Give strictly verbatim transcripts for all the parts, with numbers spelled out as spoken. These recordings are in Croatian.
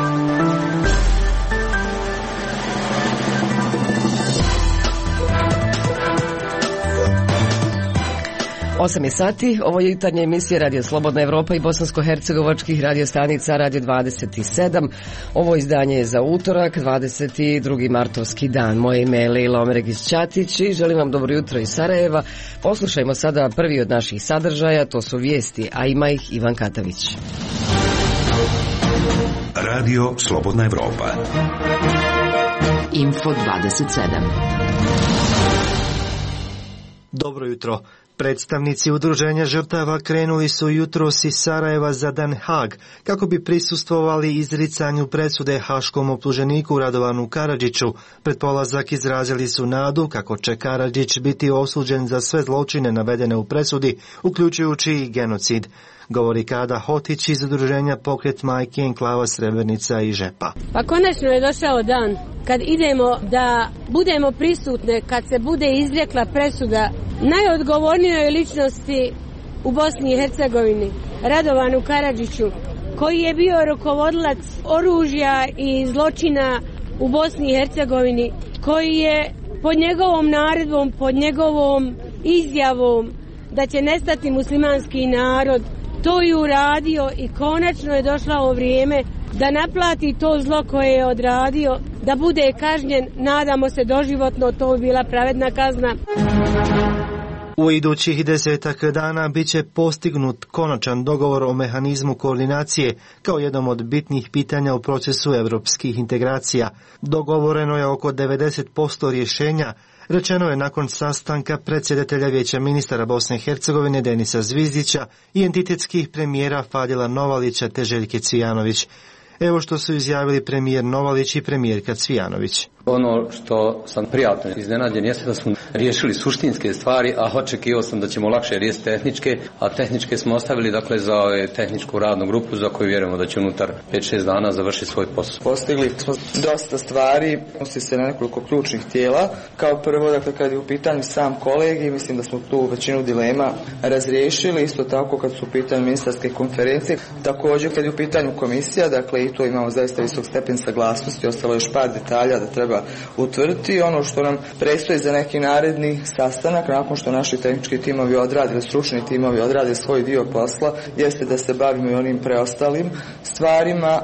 osam je sati, ovo je jutarnja emisija Radio Slobodna Evropa i bosansko-hercegovačkih radio stanica Radio dvadeset sedam. Ovo izdanje je za utorak, dvadeset drugi martovski dan. Moje ime je Lejla Omeregić-Ćatić i želim vam dobro jutro iz Sarajeva. Poslušajmo sada prvi od naših sadržaja, to su vijesti, a ima ih Ivan Katavić. Radio Slobodna Evropa. Info dvadeset sedam. Dobro jutro. Predstavnici udruženja žrtava krenuli su jutros iz Sarajeva za Den Haag kako bi prisustvovali izricanju presude haškom optuženiku Radovanu Karadžiću. Pred polazak izrazili su nadu kako će Karadžić biti osuđen za sve zločine navedene u presudi, uključujući i genocid. Govori Kada Hotić iz udruženja Pokret majki enklava Srebrenica i Žepa. Pa konačno je došao dan kad idemo da budemo prisutne, kad se bude izrekla presuda najodgovornijoj ličnosti u Bosni i Hercegovini, Radovanu Karadžiću, koji je bio rukovodilac oružja i zločina u Bosni i Hercegovini, koji je pod njegovom naredbom, pod njegovom izjavom da će nestati muslimanski narod, to je uradio i konačno je došlo ovo vrijeme da naplati to zlo koje je odradio, da bude kažnjen, nadamo se doživotno, to bi bila pravedna kazna. U idućih desetak dana bit će postignut konačan dogovor o mehanizmu koordinacije kao jednom od bitnih pitanja u procesu europskih integracija. Dogovoreno je oko devedeset posto rješenja, rečeno je nakon sastanka predsjedatelja Vijeća ministara Bosne i Hercegovine Denisa Zvizdića i entitetskih premijera Fadila Novalića te Željke Cvijanović. Evo što su izjavili premijer Novalić i premijerka Cvijanović. Ono što sam prijatno iznenađen jeste da smo riješili suštinske stvari, a očekivao sam da ćemo lakše riješiti tehničke, a tehničke smo ostavili dakle za tehničku radnu grupu za koju vjerujemo da će unutar pet šest dana završiti svoj posao. Postigli smo dosta stvari, odnosi se na nekoliko ključnih tijela. Kao prvo, dakle, kad je u pitanju sam kolegij, mislim da smo tu većinu dilema razriješili, isto tako kad su u pitanju ministarske konferencije. Također kad je u pitanju komisija, dakle i to imamo zaista visok stepen saglasnosti, ostalo još par detalja da treba utvrditi. Ono što nam predstoji za neki naredni sastanak, nakon što naši tehnički timovi odrade, stručni timovi odrade svoj dio posla, jeste da se bavimo i onim preostalim stvarima.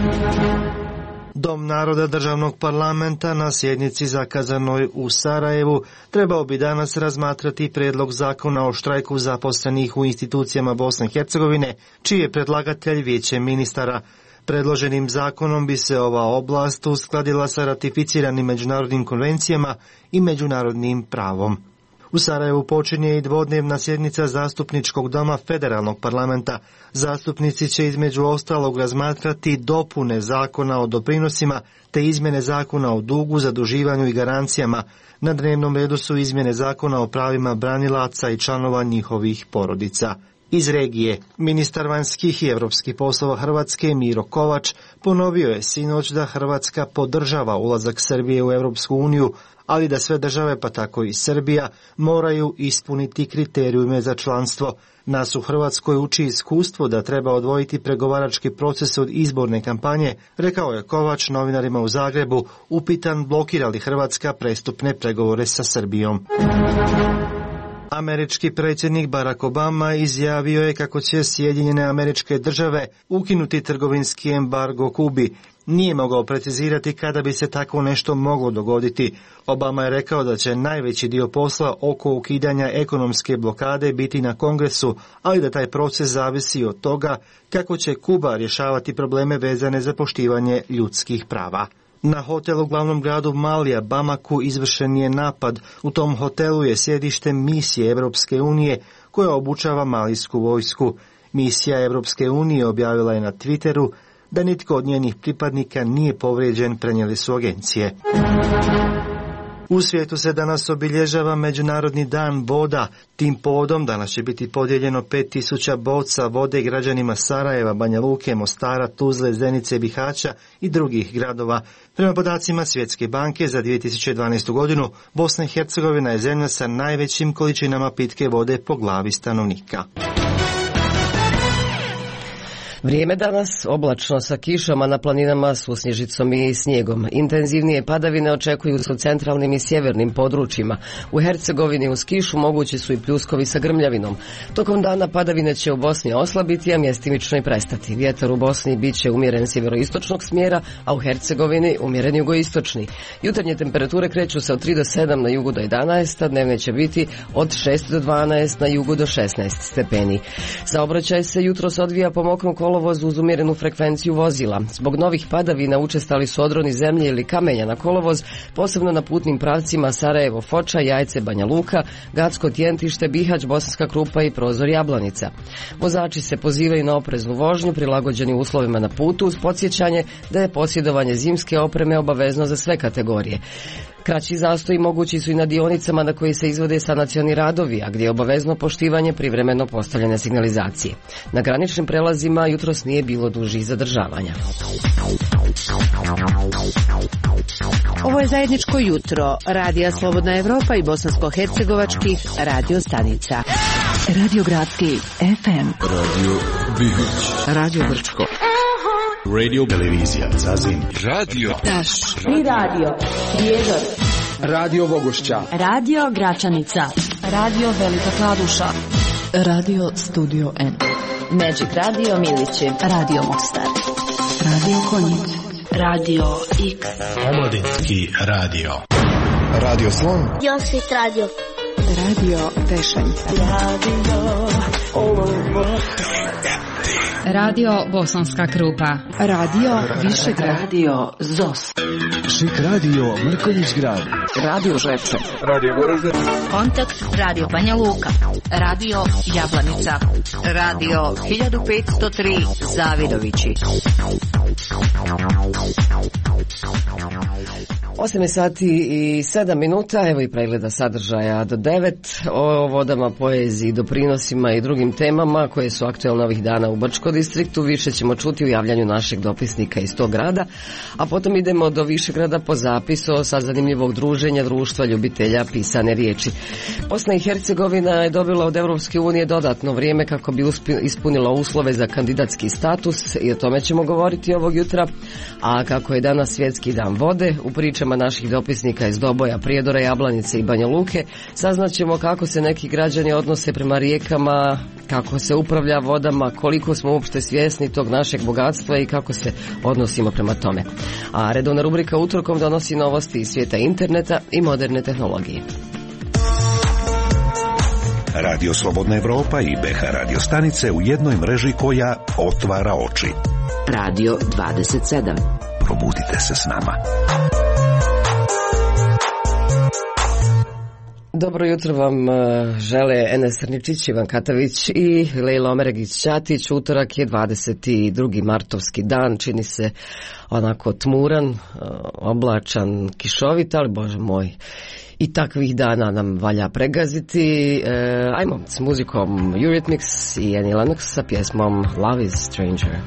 Dom naroda državnog parlamenta na sjednici zakazanoj u Sarajevu trebao bi danas razmatrati prijedlog zakona o štrajku zaposlenih u institucijama Bosne i Hercegovine, čiji je predlagatelj Vijeće ministara. Predloženim zakonom bi se ova oblast uskladila sa ratificiranim međunarodnim konvencijama i međunarodnim pravom. U Sarajevu počinje i dvodnevna sjednica zastupničkog doma federalnog parlamenta. Zastupnici će između ostalog razmatrati dopune zakona o doprinosima te izmjene zakona o dugu, zaduživanju i garancijama. Na dnevnom redu su izmjene zakona o pravima branilaca i članova njihovih porodica. Iz regije, ministar vanjskih i europskih poslova Hrvatske Miro Kovač ponovio je sinoć da Hrvatska podržava ulazak Srbije u Europsku uniju, ali da sve države, pa tako i Srbija, moraju ispuniti kriterijume za članstvo. Nas u Hrvatskoj uči iskustvo da treba odvojiti pregovarački proces od izborne kampanje, rekao je Kovač novinarima u Zagrebu, upitan blokira li Hrvatska prestupne pregovore sa Srbijom. Američki predsjednik Barack Obama izjavio je kako će Sjedinjene Američke Države ukinuti trgovinski embargo Kubi. Nije mogao precizirati kada bi se tako nešto moglo dogoditi. Obama je rekao da će najveći dio posla oko ukidanja ekonomske blokade biti na Kongresu, ali da taj proces zavisi od toga kako će Kuba rješavati probleme vezane za poštivanje ljudskih prava. Na hotel u glavnom gradu Malija, Bamaku, izvršen je napad. U tom hotelu je sjedište misije Europske unije koja obučava malijsku vojsku. Misija Europske unije objavila je na Twitteru da nitko od njenih pripadnika nije povrijeđen, prenijeli su agencije. U svijetu se danas obilježava Međunarodni dan voda. Tim povodom danas će biti podijeljeno pet tisuća boca vode građanima Sarajeva, Banja Luke, Mostara, Tuzle, Zenice, Bihaća i drugih gradova. Prema podacima Svjetske banke za dvije tisuće dvanaestu godinu, Bosna i Hercegovina je zemlja sa najvećim količinama pitke vode po glavi stanovnika. Vrijeme danas oblačno sa kišom, a na planinama s snježicom i snijegom. Intenzivnije padavine očekuju se u centralnim i sjevernim područjima. U Hercegovini uz kišu mogući su i pljuskovi sa grmljavinom. Tokom dana padavine će u Bosni oslabiti, a mjestimično i prestati. Vjetar u Bosni bit će umjeren sjeveroistočnog smjera, a u Hercegovini umjeren jugoistočni. Jutarnje temperature kreću se od tri do sedam na jugu do jedanaest, a dnevne će biti od šest do dvanaest, na jugu do šesnaest stepeni. Saobraćaj se jutros odvija po mokrom kolovozu uz umjerenu frekvenciju vozila. Zbog novih padavina učestali su odroni zemlje ili kamenja na kolovoz, posebno na putnim pravcima Sarajevo, Foča, Jajce, Banja Luka, Gacko, Tjentište, Bihać, Bosanska Krupa i Prozor, Jablanica. Vozači se pozivaju na opreznu vožnju, prilagođeni uslovima na putu, uz podsjećanje da je posjedovanje zimske opreme obavezno za sve kategorije. Kraći zastoji mogući su i na dionicama na koji se izvode sanacioni radovi, a gdje je obavezno poštivanje privremeno postavljene signalizacije. Na graničnim prelazima jutros nije bilo dužih zadržavanja. Ovo je zajedničko jutro Radija Slobodna Evropa i bosansko-hercegovačkih radio stanica. Radio Gradski F M, Radio Bihać, Radio Brčko, Radio Televizija Zazim, Radio Taš, Tri Radio, Prijedor, Radio Bogošća, Radio Gračanica, Radio Velika Kladuša, Radio Studio N, Magic Radio Milići, Radio Mostar, Radio Konjic, Radio X, Omladinski radio, Radio Slon, Josit Radio, Radio Tešanjca, Radio Olovo, Radio Bosanska Krupa, Radio Višegrad, Radio Zos, Šik Radio Mrkonjić Grad, Radio Žepče, Radio Goražde, Kontakt Radio Banja Luka, Radio Jablanica, Radio hiljadu petsto tri Zavidovići. osam je sati i sedam minuta, evo i pregleda sadržaja do devet, o vodama, poeziji, doprinosima i drugim temama koje su aktuelne ovih dana u Brčko distriktu. Više ćemo čuti u javljanju našeg dopisnika iz tog grada, a potom idemo do Višegrada po zapisu sa zanimljivog druženja društva ljubitelja pisane riječi. Bosna i Hercegovina je dobila od Europske unije dodatno vrijeme kako bi ispunila uslove za kandidatski status i o tome ćemo govoriti ovog jutra, a kako je danas svjetski dan vode, u pričama naših dopisnika iz Doboja, Prijedora, Jablanice i Banja Luke saznaćemo kako se neki građani odnose prema rijekama, kako se upravlja vodama, koliko smo uopšte svjesni tog našeg bogatstva i kako se odnosimo prema tome. A redovna rubrika utorkom donosi novosti iz svijeta interneta i moderne tehnologije. Radio Slobodna Evropa i B H radio stanice u jednoj mreži koja otvara oči. Radio dvadeset sedam. Probudite se s nama. Dobro jutro vam žele Enes Srničić, Ivan Katavić i Lejla Omeregić-Ćatić. Utorak je dvadeset drugi martovski dan, čini se onako tmuran, oblačan, kišovit, ali bože moj, i takvih dana nam valja pregaziti. E, ajmo s muzikom Eurythmics i Annie Lennox sa pjesmom Love is Stranger.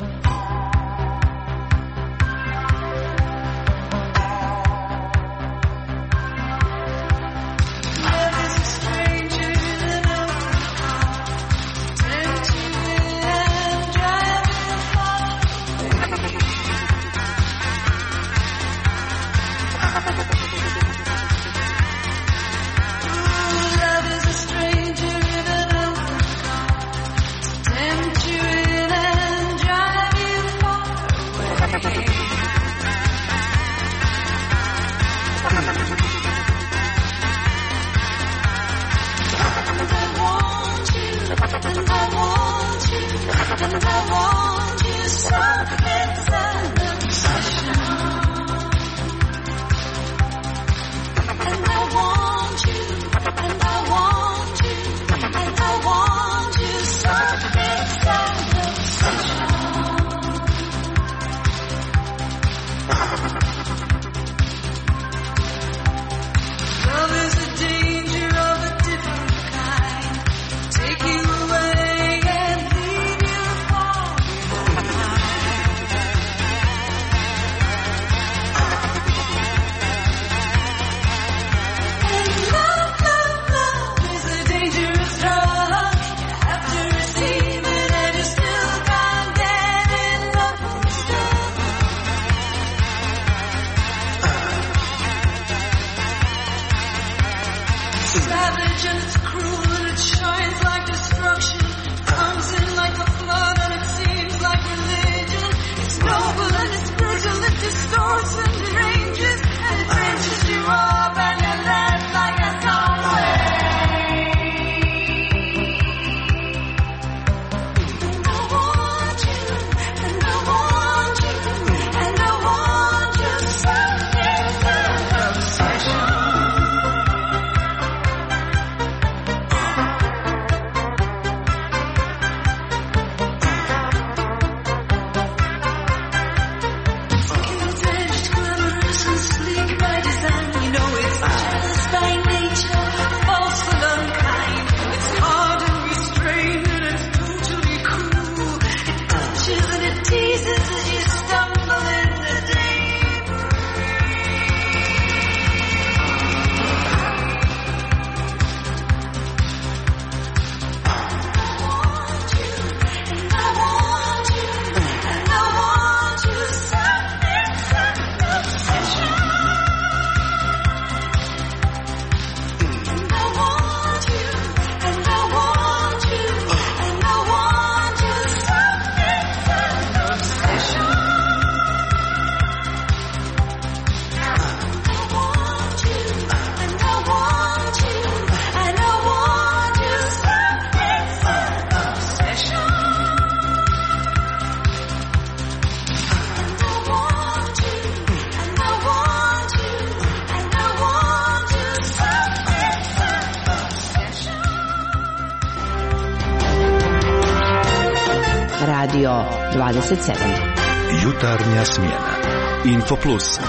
Radio dvadeset sedam. Jutarnja smjena. Info Plus.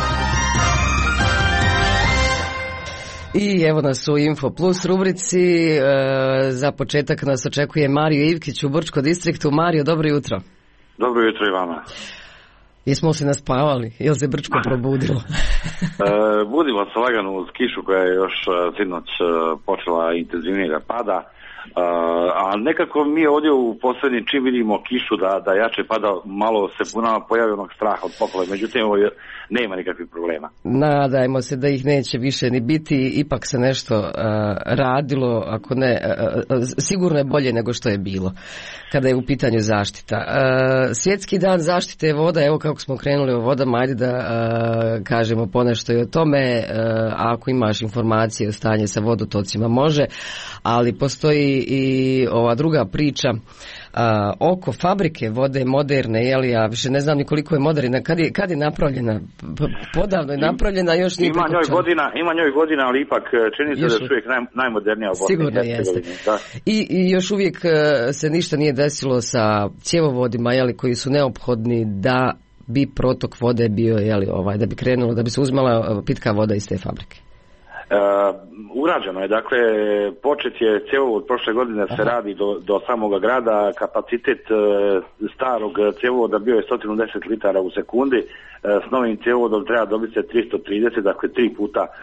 I evo nas u Info Plus rubrici. E, za početak nas očekuje Mario Ivkić u Brčko distriktu. Mario, dobro jutro. Dobro jutro i vama. Jesmo se naspavali? Jel se Brčko probudilo? e, budimo se lagano uz kišu koja je još sinoć počela intenzivnije da pada. Uh, a nekako mi ovdje u posljednji čim vidimo kišu da, da jače pada, malo se punama pojavi onog straha od poplave, međutim ovo je, nema nikakvih problema. Nadajmo se da ih neće više ni biti, ipak se nešto uh, radilo, ako ne, uh, sigurno je bolje nego što je bilo kada je u pitanju zaštita. Uh, svjetski dan zaštite voda, evo kako smo krenuli o vodama, ajde da uh, kažemo ponešto i o tome, uh, ako imaš informacije o stanju sa vodotocima može, ali postoji i ova druga priča a, oko fabrike vode moderne, jeli, ja više ne znam ni koliko je moderna, kad je, kad je napravljena, podavno je napravljena, još nije ima njoj godina, ima njoj godina, ali ipak čini se još, da je uvijek naj, najmodernija u Bosni i Hercegovini. I, I još uvijek se ništa nije desilo sa cjevovodima, jeli, koji su neophodni da bi protok vode bio, jeli, ovaj, da bi krenulo, da bi se uzmala pitka voda iz te fabrike. Uh, urađeno je, dakle počet je cjevovod prošle godine se Aha. radi do, do samoga grada, kapacitet uh, starog cjevovoda bio je sto deset litara u sekundi, uh, s novim cjevovodom treba dobiti se tristo trideset, dakle tri puta uh,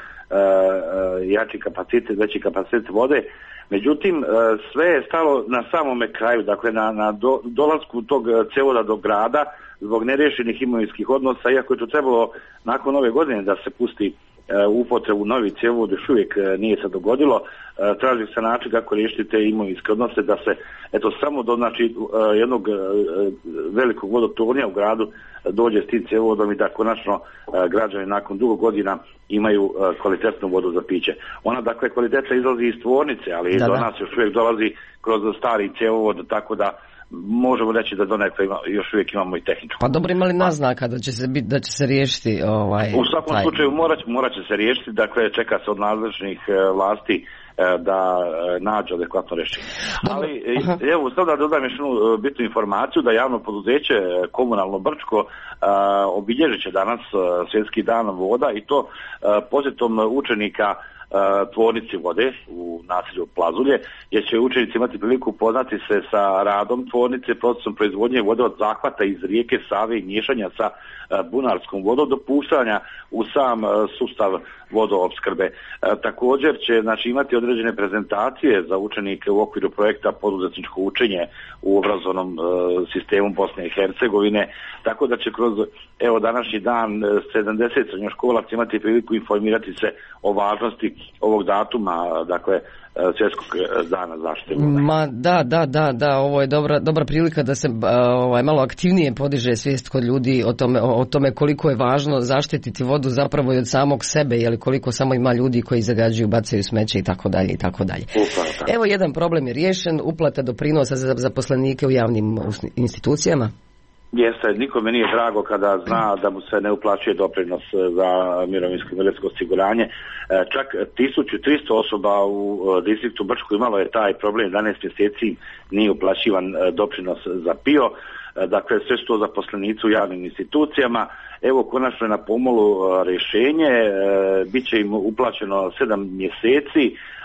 uh, jači kapacitet, veći kapacitet vode. Međutim, uh, sve je stalo na samome kraju, dakle na, na do, dolasku tog cjevovoda do grada zbog neriješenih imovinskih odnosa, iako je to trebalo nakon ove godine da se pusti u upotrebu novi cjevovod, još uvijek nije se dogodilo. Traži se način kako riješiti te imovinske odnose da se eto samo do znači jednog velikog vodotornja u gradu dođe s tim cjevovodom i da konačno građani nakon dugo godina imaju kvalitetnu vodu za piće. Ona dakle kvaliteta izlazi iz tvornice, ali da, do da. nas još uvijek dolazi kroz stari cjevovod, tako da možemo reći da donekle ima, još uvijek imamo i tehničku. Pa dobro, imali naznaka da će se biti, da će se riješiti ovaj. U svakom taj... slučaju morat, morat će se riješiti, dakle čeka se od nadležnih e, vlasti e, da e, nađe adekvatno rješenje. Ali e, evo sad da dodam još jednu e, bitnu informaciju da javno poduzeće Komunalno Brčko e, obilježit će danas e, svjetski dan voda i to e, posjetom učenika tvornici vode u naselju Plazulje, jer će učenici imati priliku upoznati se sa radom tvornice, procesom proizvodnje vode od zahvata iz rijeke Save i miješanja sa bunarskom vodom do puštanja u sam sustav vodoopskrbe. Također će znači, imati određene prezentacije za učenike u okviru projekta Poduzetničko učenje u obrazovnom e, sistemu Bosne i Hercegovine, tako da će kroz evo današnji dan sedamdeset srednjoškolaca imati priliku informirati se o važnosti ovog datuma, dakle svjetskog dana zaštite voda. Ma da, da, da, da, ovo je dobra, dobra prilika da se ovaj, malo aktivnije podiže svijest kod ljudi o tome, o, o tome koliko je važno zaštititi vodu zapravo i od samog sebe, jeli koliko samo ima ljudi koji zagađuju, bacaju smeće i tako dalje i tako dalje. Evo jedan problem je riješen, uplata doprinosa za zaposlenike u javnim institucijama. Jeste, nikome nije drago kada zna da mu se ne uplaćuje doprinos za mirovinsko invalidsko osiguranje. Čak tisuću tristo osoba u distriktu Brčko imalo je taj problem, jedanaest mjeseci nije uplaćivan doprinos za P I O. Dakle, sve su to zaposlenici u javnim institucijama. Evo, konačno je na pomolu rješenje, bit će im uplaćeno sedam mjeseci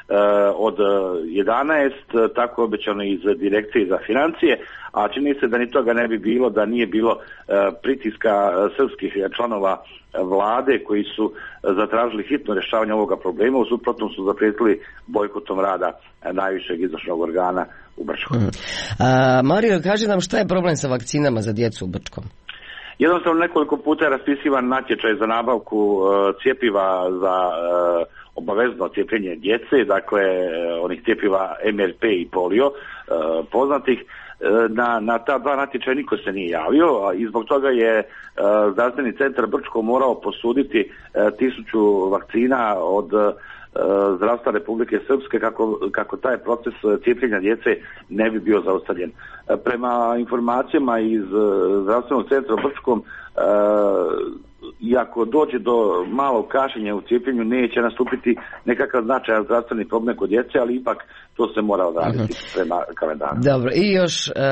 od jedanaest, tako obećano iz direkcije za financije, a čini se da ni toga ne bi bilo da nije bilo pritiska srpskih članova vlade koji su zatražili hitno rješavanje ovoga problema, u suprotnom su zaprijetili bojkotom rada najvišeg izvršnog organa u Brčkom. Mm. A, Mario, kaži nam šta je problem sa vakcinama za djecu u Brčkom? Jednostavno nekoliko puta je raspisivan natječaj za nabavku uh, cjepiva za uh, obavezno cijepljenje djece, dakle uh, onih cjepiva M R P i polio uh, poznatih. Uh, na, na ta dva natječaja niko se nije javio a i zbog toga je uh, zdravstveni centar Brčko morao posuditi uh, tisuću vakcina od uh, zdravstva Republike Srpske kako, kako taj proces cijepljenja djece ne bi bio zaustavljen. Prema informacijama iz zdravstvenog centra u Brčkom i ako dođe do malog kašenja u cijepljenju neće nastupiti nekakav značajan zdravstveni problem kod djece, ali ipak to se mora odraditi uh-huh. prema kalendaru. Dobro, i još e,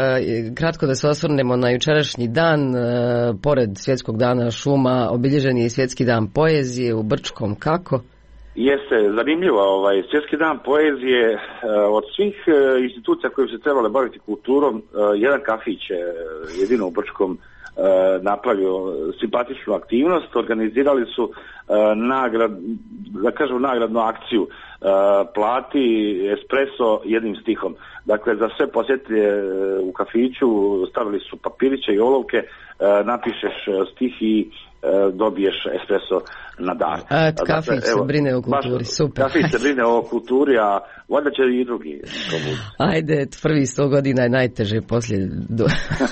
kratko da se osvrnemo na jučerašnji dan, e, pored Svjetskog dana šuma, obilježen je i Svjetski dan poezije u Brčkom, kako? Jeste, zanimljivo, ovaj, Svjetski dan poezije, e, od svih e, institucija koje su se trebale baviti kulturom, e, jedan kafić je jedino u Brčkom napravio simpatičnu aktivnost, organizirali su uh, nagrad, da kažem nagradnu akciju, uh, plati espresso jednim stihom. Dakle, za sve posjetitelje uh, u kafiću stavili su papiriće i olovke, uh, napišeš stih i uh, dobiješ espresso na dar. A, kafić dakle, se brine o kulturi, super. Kafić se brine o kulturi, a valjda će i drugi. Ajde, prvi sto godina je najteže, poslije, do,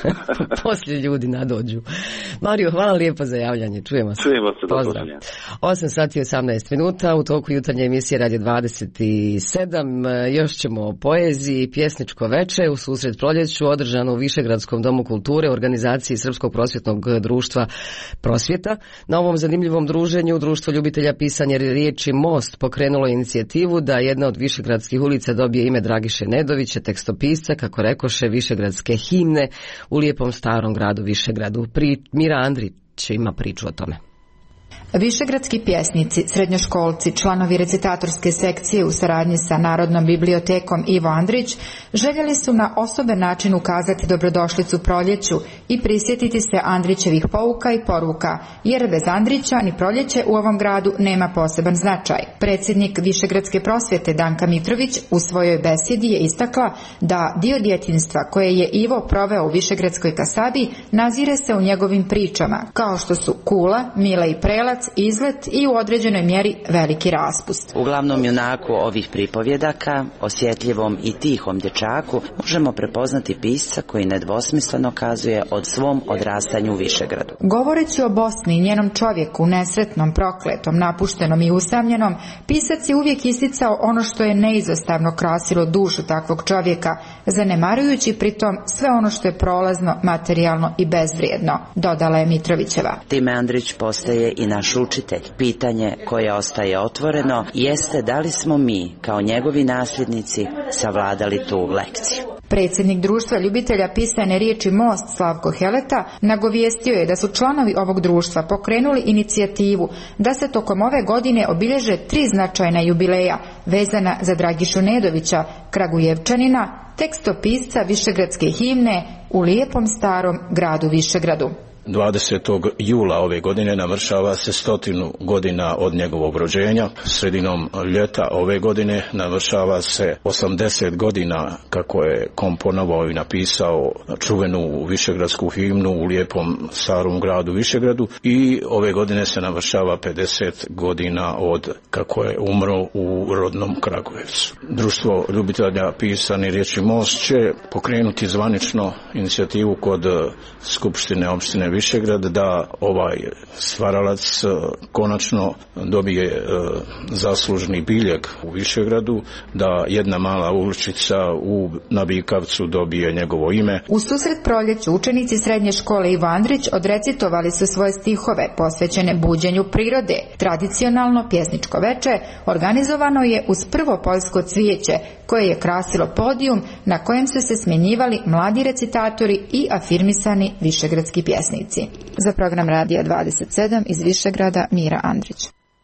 poslije ljudi nadođu. Mario, hvala lijepo za javljanje, čujemo se. Čujemo se, pozdrav. osam sati i osamnaest minuta, u toku jutarnje emisije Radio dvadeset sedam, još ćemo o poeziji, pjesničko veče u susret proljeću, održano u Višegradskom domu kulture, organizaciji Srpskog prosvjetnog društva Prosvjeta. Na ovom zanimljivom druženju Društvo ljubitelja pisanja riječi Most pokrenulo inicijativu da jedna od višegradskih ulica dobije ime Dragiše Nedovića, tekstopisca, kako rekoše, višegradske himne u lijepom starom gradu Višegradu. Pri, Mira Andrić ima priču o tome. Višegradski pjesnici, srednjoškolci, članovi recitatorske sekcije u saradnji sa Narodnom bibliotekom Ivo Andrić željeli su na osoben način ukazati dobrodošlicu proljeću i prisjetiti se Andrićevih pouka i poruka, jer bez Andrića ni proljeće u ovom gradu nema poseban značaj. Predsjednik Višegradske prosvjete Danka Mitrović u svojoj besjedi je istakla da dio djetinjstva koje je Ivo proveo u Višegradskoj kasadi nazire se u njegovim pričama, kao što su Kula, Mila i Prelac, Izlet i u određenoj mjeri Veliki raspust. U glavnom junaku ovih pripovjedaka, osjetljivom i tihom dječaku, možemo prepoznati pisca koji nedvosmisleno kazuje od svom odrastanju u Višegradu. Govoreći o Bosni i njenom čovjeku, nesretnom, prokletom, napuštenom i usamljenom, pisac je uvijek isticao ono što je neizostavno krasilo dušu takvog čovjeka, zanemarujući pritom sve ono što je prolazno, materijalno i bezvrijedno, dodala je Mitrovićeva. Time Andrić postaje i naš učitelj. Pitanje koje ostaje otvoreno jeste da li smo mi, kao njegovi nasljednici, savladali tu lekciju. Predsjednik društva ljubitelja pisane riječi Most Slavko Heleta nagovijestio je da su članovi ovog društva pokrenuli inicijativu da se tokom ove godine obilježe tri značajna jubileja vezana za Dragišu Nedovića, Kragujevčanina, tekstopisca višegradske himne u lijepom starom gradu Višegradu. dvadesetog jula ove godine navršava se stotinu godina od njegovog rođenja. Sredinom ljeta ove godine navršava se osamdeset godina kako je komponovao i napisao čuvenu višegradsku himnu u lijepom starom gradu Višegradu i ove godine se navršava pedeset godina od kako je umro u rodnom Kragujevcu. Društvo ljubitelja pisane riječi Most će pokrenuti zvanično inicijativu kod Skupštine opštine Višegrad da ovaj stvaralac konačno dobije zaslužni biljeg u Višegradu, da jedna mala uličica u Nabikavcu dobije njegovo ime. U susret proljeću učenici srednje škole Ivo Andrić odrecitovali su svoje stihove posvećene buđenju prirode. Tradicionalno pjesničko veče organizovano je uz prvo poljsko cvijeće koje je krasilo podijum na kojem su se smjenjivali mladi recitatori i afirmisani višegradski pjesnici. Za program Radija dvadeset sedam iz Višegrada Mira Andrić.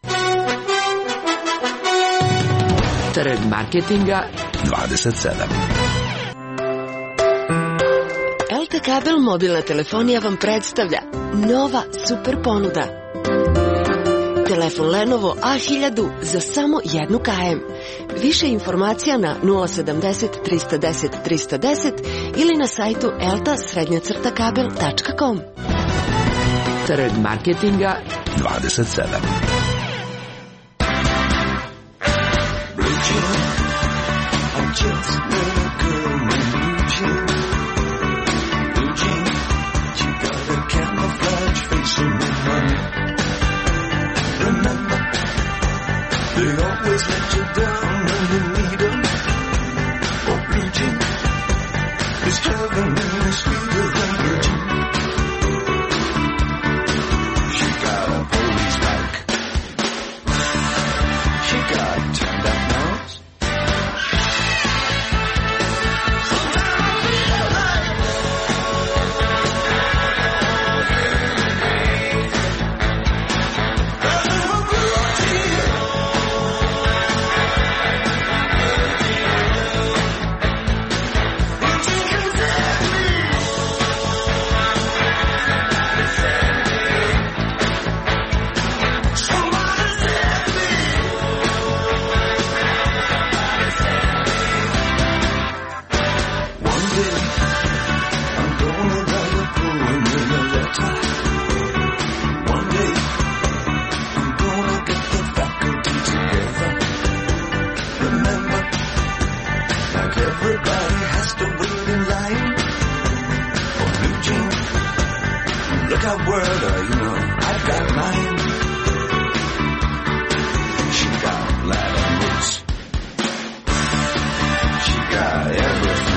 Trg marketinga dvadeset sedam. el te Kabel mobilna telefonija vam predstavlja nova super ponuda. Telefon Lenovo A hiljadu za samo jednu kajem. Više informacija na nula sedamdeset trista deset trista deset ili na sajtu elta srednja crta kabel tačka com. Trg marketinga dvadeset sedam. They always let you down when you need them. Oh, blue jean is heaven and it's sweeter than virgin. She got Look out, world, uh, you know, I've got mine. She got ladder moves. She got everything.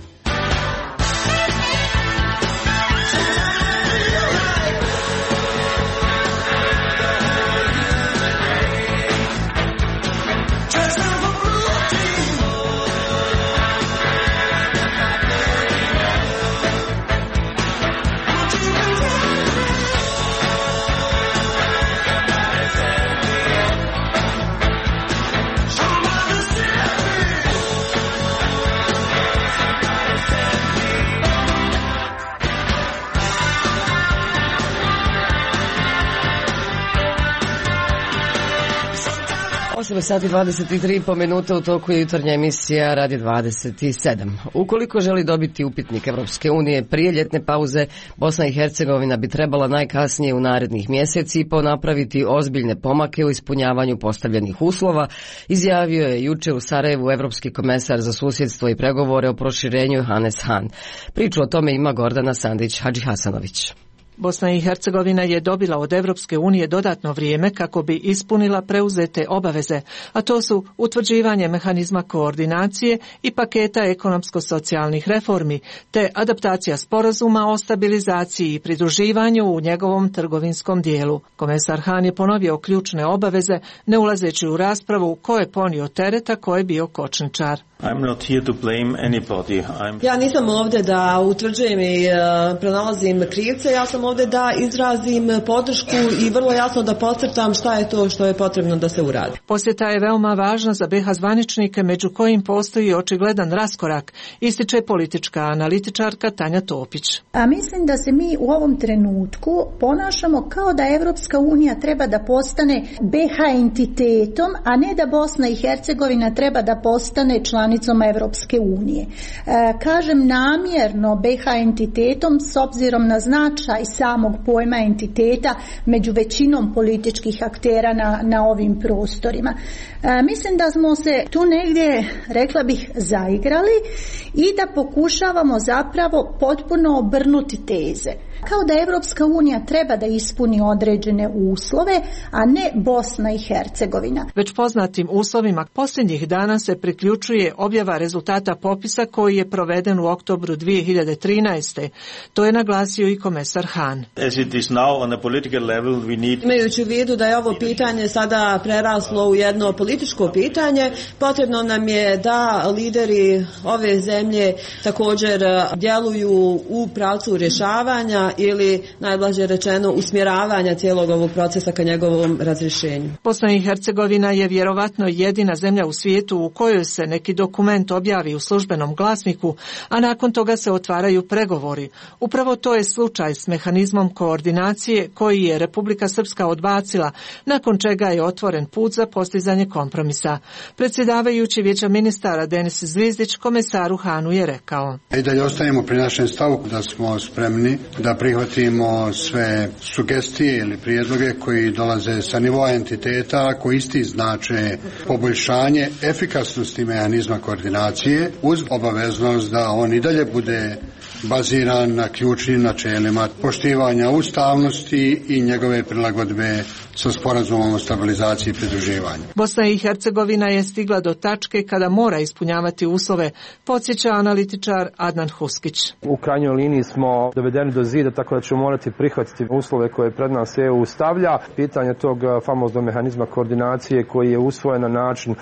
osam sati dvadeset tri po minuta, u toku je jutarnja emisija Radio dvadeset sedam. Ukoliko želi dobiti upitnik Evropske unije prije ljetne pauze, Bosna i Hercegovina bi trebala najkasnije u narednih mjeseci ponapraviti ozbiljne pomake u ispunjavanju postavljenih uslova, izjavio je juče u Sarajevu evropski komesar za susjedstvo i pregovore o proširenju Hannes Hahn. Priču o tome ima Gordana Sandić Hadžihasanović. Bosna i Hercegovina je dobila od Evropske unije dodatno vrijeme kako bi ispunila preuzete obaveze, a to su utvrđivanje mehanizma koordinacije i paketa ekonomsko-socijalnih reformi, te adaptacija sporazuma o stabilizaciji i pridruživanju u njegovom trgovinskom dijelu. Komesar Hahn je ponovio ključne obaveze, ne ulazeći u raspravu ko je ponio tereta, ko je bio kočničar. I'm not here to blame anybody. I'm... Ja nisam ovdje da utvrđujem i uh, pronalazim krivce, ja sam ovdje da izrazim podršku i vrlo jasno da podcrtam šta je to što je potrebno da se uradi. Posjeta je veoma važna za B iH zvaničnike, među kojim postoji očigledan raskorak, ističe politička analitičarka Tanja Topić. A mislim da se mi u ovom trenutku ponašamo kao da Evropska unija treba da postane B iH entitetom, a ne da Bosna i Hercegovina treba da postane članicom Evropske unije. E, kažem namjerno B iH entitetom s obzirom na značaj samog pojma entiteta među većinom političkih aktera na, na ovim prostorima. E, mislim da smo se tu negdje, rekla bih, zaigrali i da pokušavamo zapravo potpuno obrnuti teze. Kao da Evropska unija treba da ispuni određene uslove, a ne Bosna i Hercegovina. Već poznatim uslovima posljednjih dana se priključuje objava rezultata popisa koji je proveden u oktobru dvije hiljade trinaeste. To je naglasio i komesar Hahn. As it is now on a political level, we need... Imajući u vidu da je ovo pitanje sada preraslo u jedno političko pitanje, potrebno nam je da lideri ove zemlje također djeluju u pravcu rješavanja ili najblaže rečeno usmjeravanja cijelog ovog procesa ka njegovom razrješenju. Bosna i Hercegovina je vjerovatno jedina zemlja u svijetu u kojoj se neki dokument objavi u službenom glasniku, a nakon toga se otvaraju pregovori. Upravo to je slučaj s mehanizmom koordinacije koji je Republika Srpska odbacila, nakon čega je otvoren put za postizanje kompromisa. Predsjedavajući Vijeća ministara Denis Zvizdić komesaru Hahnu je rekao: I dalje ostajemo pri našem stavu da smo spremni da prihvatimo sve sugestije ili prijedloge koji dolaze sa nivoa entiteta, koji isti znače poboljšanje efikasnosti mehanizma koordinacije uz obaveznost da on i dalje bude baziran na ključnim načelima poštivanja ustavnosti i njegove prilagodbe sa sporazumom o stabilizaciji i pridruživanju. Bosna i Hercegovina je stigla do tačke kada mora ispunjavati uslove, podsjeća analitičar Adnan Huskić. U krajnjoj liniji smo dovedeni do zida, tako da ćemo morati prihvatiti uslove koje pred nas E U stavlja. Pitanje tog famoznog mehanizma koordinacije koji je usvojen na način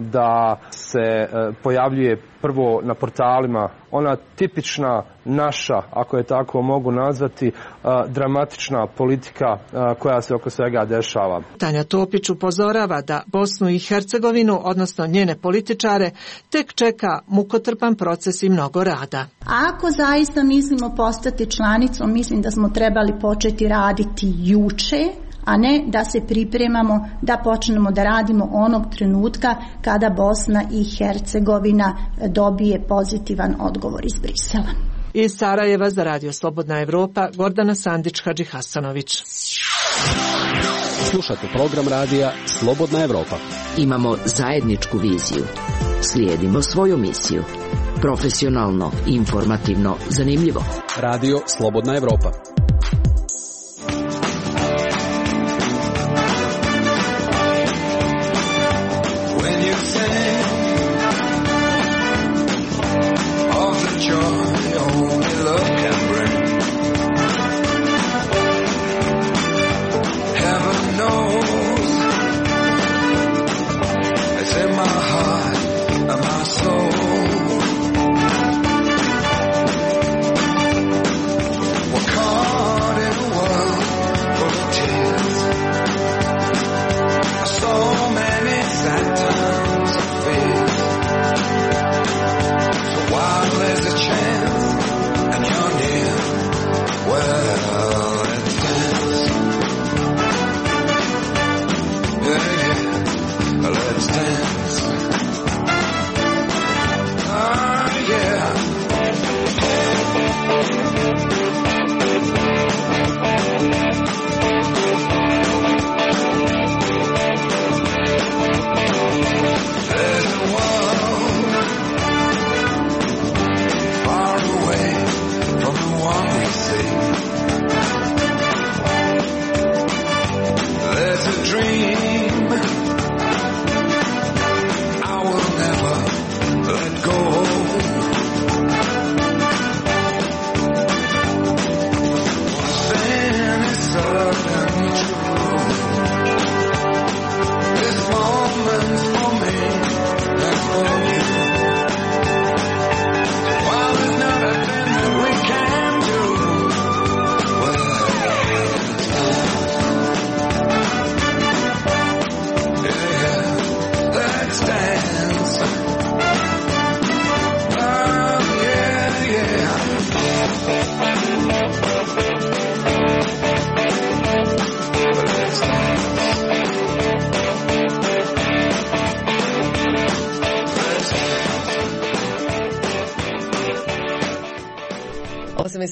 da se pojavljuje prvo na portalima ona tipična naša, ako je tako mogu nazvati, dramatična politika koja se oko svega dešava. Tanja Topić upozorava da Bosnu i Hercegovinu, odnosno njene političare, tek čeka mukotrpan proces i mnogo rada. Ako zaista mislimo postati članicom, mislim da smo trebali početi raditi juče, a ne da se pripremamo da počnemo da radimo onog trenutka kada Bosna i Hercegovina dobije pozitivan odgovor iz Brisela. Iz Sarajeva za Radio Slobodna Evropa, Gordana Sandić Hadžihasanović. Slušate program radija Slobodna Evropa. Imamo zajedničku viziju. Slijedimo svoju misiju. Profesionalno, informativno, zanimljivo. Radio Slobodna Evropa.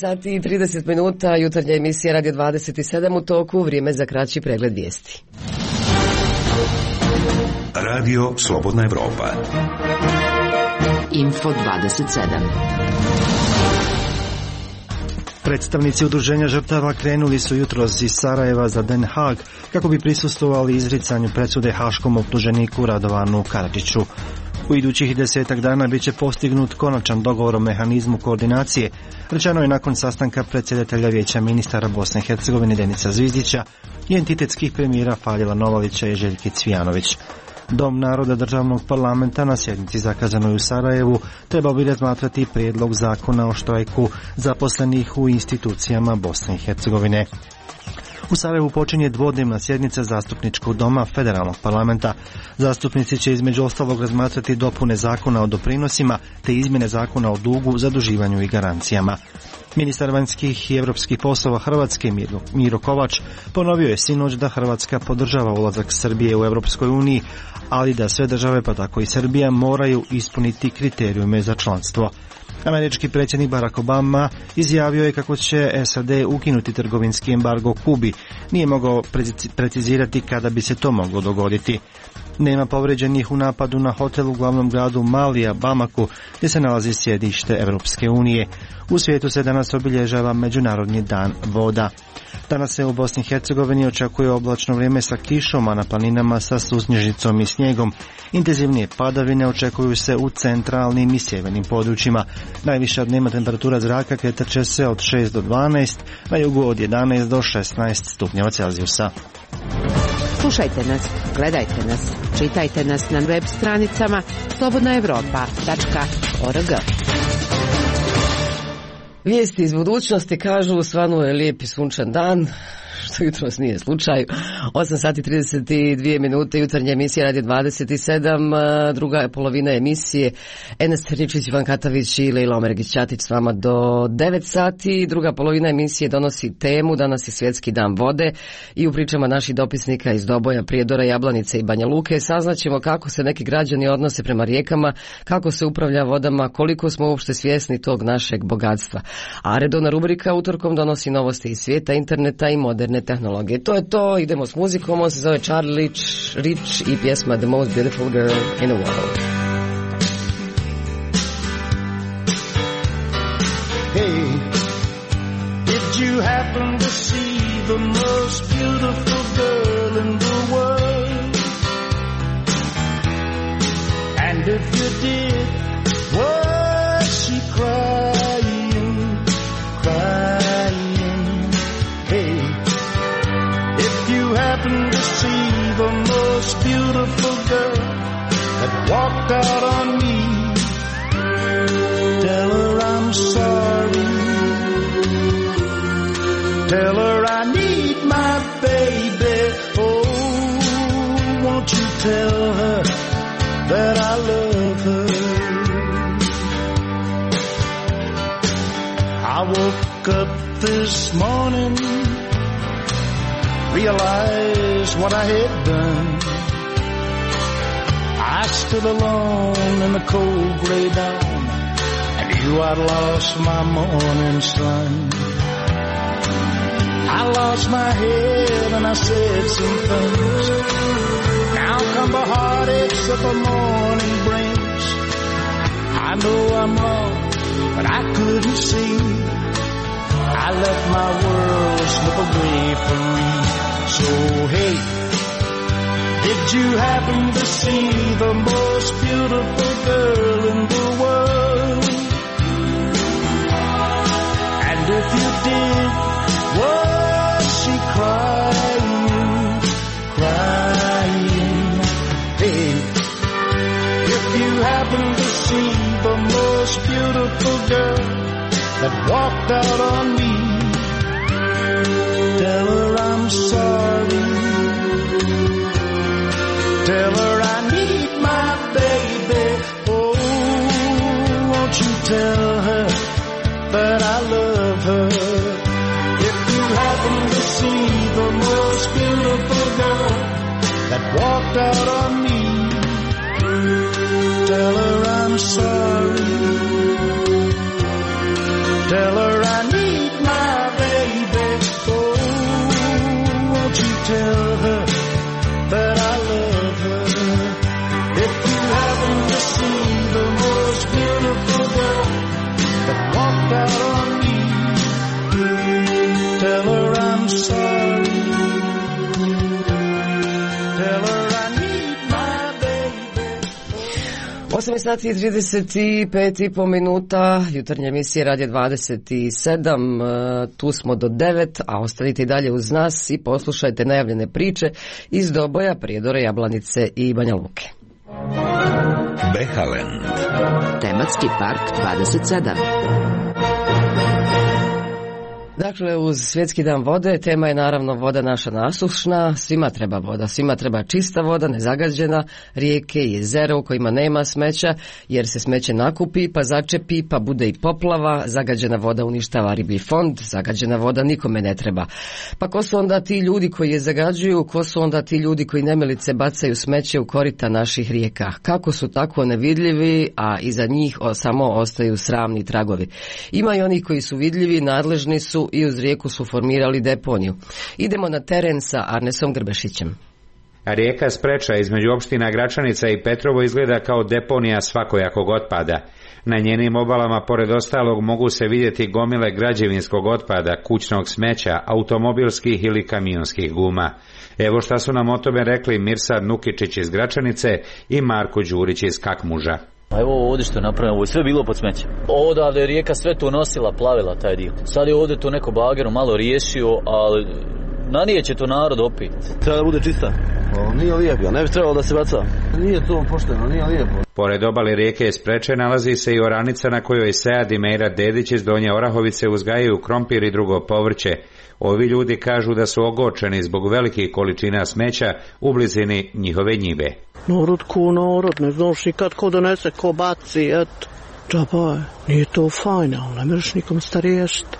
sati i trideset minuta, jutarnja emisija Radio dvadeset sedam u toku, vrijeme za kraći pregled vijesti. Radio Slobodna Evropa. Info dvadeset sedam. Predstavnici udruženja žrtava krenuli su jutros iz Sarajeva za Den Haag kako bi prisustvovali izricanju presude haškom optuženiku Radovanu Karadžiću. U idućih desetak dana bit će postignut konačan dogovor o mehanizmu koordinacije, rečeno je nakon sastanka predsjedatelja Vijeća ministara Bosne i Hercegovine Denica Zvizdića i entitetskih premijera Faljela Novalića i Željke Cvijanović. Dom naroda državnog parlamenta na sjednici zakazanoj u Sarajevu trebao bi razmatrati prijedlog zakona o štrajku zaposlenih u institucijama Bosne i Hercegovine. U Sarajevu počinje dvodnevna sjednica zastupničkog doma federalnog parlamenta. Zastupnici će između ostalog razmatrati dopune zakona o doprinosima te izmjene zakona o dugu, zaduživanju i garancijama. Ministar vanjskih i europskih poslova Hrvatske Miro, Miro Kovač ponovio je sinoć da Hrvatska podržava ulazak Srbije u Europskoj uniji, ali da sve države, pa tako i Srbija, moraju ispuniti kriterijume za članstvo. Američki predsjednik Barack Obama izjavio je kako će S A D ukinuti trgovinski embargo Kubi. Nije mogao precizirati kada bi se to moglo dogoditi. Nema povređenih u napadu na hotel u glavnom gradu Malija, Bamaku, gdje se nalazi sjedište Europske unije. U svijetu se danas obilježava Međunarodni dan voda. Danas se u Bosni i Hercegovini očekuje oblačno vrijeme sa kišom, a na planinama sa susnježicom i snijegom. Intenzivnije padavine očekuju se u centralnim i sjevernim područjima. Najviša dnevna temperatura zraka kretat će se od šest do dvanaest, na jugu od jedanaest do šesnaest stupnjeva Celzijusa. Slušajte nas, gledajte nas, čitajte nas na web stranicama slobodna evropa tačka org. Vijesti iz budućnosti kažu svanuo je lijep i sunčan dan, što jutros nije slučaj. osam sati i trideset dvije minute, jutarnja emisija Radio dvadeset sedam, druga je polovina emisije. Enes Ričić, Ivan Katavić i Lejla Omeregić-Ćatić s vama do devet sati. Druga polovina emisije donosi temu, danas je Svjetski dan vode i u pričama naših dopisnika iz Doboja, Prijedora, Jablanice i Banja Luke saznaćemo kako se neki građani odnose prema rijekama, kako se upravlja vodama, koliko smo uopšte svjesni tog našeg bogatstva. A redovna rubrika utorkom donosi novosti iz svijeta, interneta i moderne tehnologije. To je to, idemo s muzikom, on se zove Charlie Rich i pjesma The Most Beautiful Girl in the World. Hey, did you happen to see the most beautiful girl in the world? And if you did, was she crying, crying? Hey, if you happen to see the most beautiful girl that walked out on me, tell her I'm sorry. Tell her I need my baby. Oh, won't you tell her that I love her? I woke up this morning, realized what I had done. I stood alone in the cold gray dawn, and knew I'd lost my morning sun. I lost my head and I said some things. Now come the heartaches that the morning brings. I know I'm wrong, but I couldn't see. I let my world slip away from me. So hey, did you happen to see the most beautiful girl in the world? And if you did, was she crying, crying? Hey, if you happen to see the most beautiful girl that walked out on me, tell her I'm sorry. Tell her I need my baby. Oh, won't you tell her that I love her? If you happen to see the most beautiful girl that walked out on me, tell her I'm sorry. Tell her I need Tell her I'm sorry. Tell her I need my baby. osam sati i trideset pet i po minuta, jutarnje emisije Radio dvadeset sedam, tu smo do devet, a ostanite i dalje uz nas i poslušajte najavljene priče iz Doboja, Prijedora, Jablanice i Banja Luke. Behaland. Tematski park dvadeset sedam. Dakle, uz Svjetski dan vode, tema je naravno voda naša nasušna, svima treba voda, svima treba čista voda, nezagađena, rijeke i jezera u kojima nema smeća, jer se smeće nakupi, pa začepi, pa bude i poplava, zagađena voda uništava riblji fond, zagađena voda nikome ne treba. Pa ko su onda ti ljudi koji je zagađuju, ko su onda ti ljudi koji nemilice bacaju smeće u korita naših rijeka? Kako su tako nevidljivi, a iza njih samo ostaju sramni tragovi? Ima i oni koji su vidljivi, nadležni su i uz rijeku su formirali deponiju. Idemo na teren sa Arnesom Grbešićem. Rijeka Spreča između opština Gračanica i Petrovo izgleda kao deponija svakojakog otpada. Na njenim obalama, pored ostalog, mogu se vidjeti gomile građevinskog otpada, kućnog smeća, automobilskih ili kamionskih guma. Evo šta su nam o tome rekli Mirsad Nukičić iz Gračanice i Marko Đurić iz Kakmuža. A evo ovdje što je napravljeno, ovo je sve bilo pod smećem. Odavde je rijeka sve to nosila, plavila taj dio. Sad je ovdje to neko bagero malo riješio, ali nanijeće to narod opet. Treba da bude čista. O, nije lijepo, ne bi trebalo da se baca. Nije to pošteno, nije lijepo. Pored obale rijeke Spreče nalazi se i oranica na kojoj Sead i Mejra Dedić iz Donje Orahovice uzgajaju krompir i drugo povrće. Ovi ljudi kažu da su ogorčeni zbog velikih količina smeća u blizini njihove njive. Narod ko narod, ne znaš nikad ko donese, ko baci, eto. Džaba je, nije to fajno, ali ne mreš nikom stariješiti.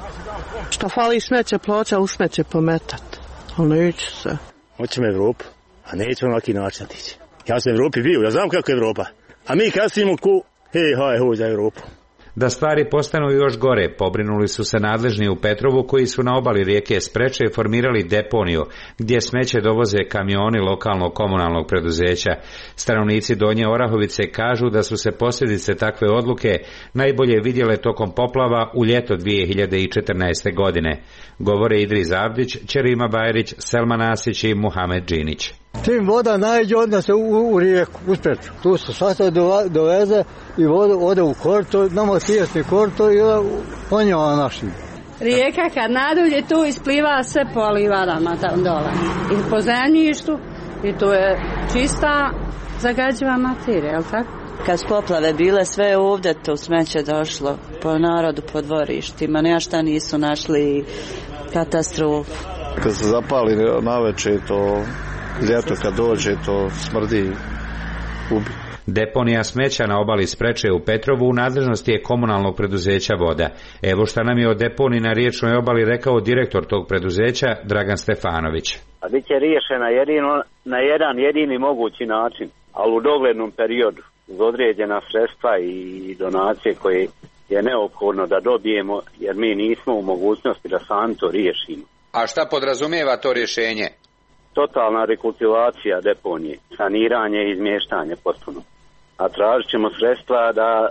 Šta fali smeće plaća, u smeće pometat, ali neće se. Hoćemo Evropu, a nećemo na ovaki način tići. Ja sam u Evropi bio, ja znam kako je Evropa, a mi kasnimo ku, hej, haj, hoj za Evropu. Da stvari postanu još gore, pobrinuli su se nadležni u Petrovu koji su na obali rijeke Spreče formirali deponiju gdje smeće dovoze kamioni lokalnog komunalnog preduzeća. Stanovnici Donje Orahovice kažu da su se posljedice takve odluke najbolje vidjele tokom poplava u ljeto dvije hiljade četrnaeste. godine. Govore Idris Avdić, Ćerima Bajrić, Selma Nasić i Muhamed Džinić. Čim voda najđe odmah se u, u rijeku, u Spreču. Tu se sastav doveze i voda ode u korto, nama tijesni korto i on je ona našim. Rijeka kad nadulje tu ispliva sve po livadama tam dole. I po zemljištu i tu je čista zagađiva materija, jel tako? Kad su poplave bile, sve je ovdje to smeće došlo po narodu, po dvorištima, nešto nisu našli katastrofu. Kad se zapali naveče, to ljeto kad dođe, to smrdi, ubi. Deponija smeća na obali Spreče u Petrovu u nadležnosti je komunalnog preduzeća Voda. Evo šta nam je o deponiji na riječnoj obali rekao direktor tog preduzeća Dragan Stefanović. A bit će riješena jedino, na jedan jedini mogući način, ali u doglednom periodu, uz određena sredstva i donacije koje je neophodno da dobijemo, jer mi nismo u mogućnosti da sami to riješimo. A šta podrazumijeva to rješenje? Totalna rekultivacija deponije, saniranje i izmještanje potpuno. A tražit ćemo sredstva da e,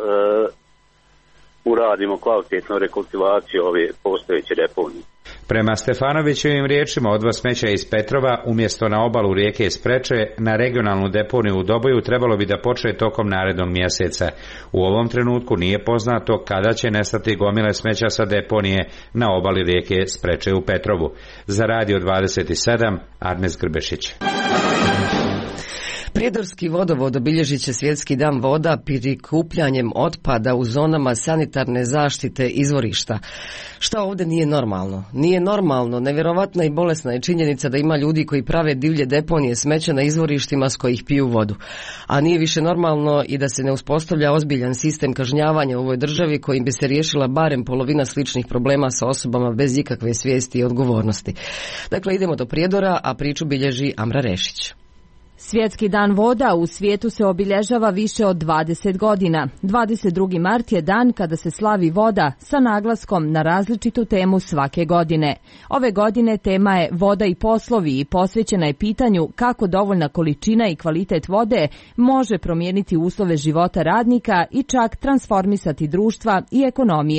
uradimo kvalitetnu rekultivaciju ove postojeće deponije. Prema Stefanovićevim riječima odvoz smeća iz Petrova umjesto na obalu rijeke Spreče na regionalnu deponiju u Doboju trebalo bi da počne tokom narednog mjeseca. U ovom trenutku nije poznato kada će nestati gomile smeća sa deponije na obali rijeke Spreče u Petrovu. Za Radio dvadeset sedam, Arnes Grbešić. Prijedorski vodovod obilježit će Svjetski dan voda prikupljanjem otpada u zonama sanitarne zaštite izvorišta. Šta ovdje nije normalno? Nije normalno, nevjerovatna i bolesna je činjenica da ima ljudi koji prave divlje deponije smeća na izvorištima s kojih piju vodu. A nije više normalno i da se ne uspostavlja ozbiljan sistem kažnjavanja u ovoj državi kojim bi se riješila barem polovina sličnih problema sa osobama bez ikakve svijesti i odgovornosti. Dakle, idemo do Prijedora, a priču bilježi Amra Rešić. Svjetski dan voda u svijetu se obilježava više od dvadeset godina. dvadeset drugi mart je dan kada se slavi voda sa naglaskom na različitu temu svake godine. Ove godine tema je voda i poslovi i posvećena je pitanju kako dovoljna količina i kvalitet vode može promijeniti uslove života radnika i čak transformisati društva i ekonomije.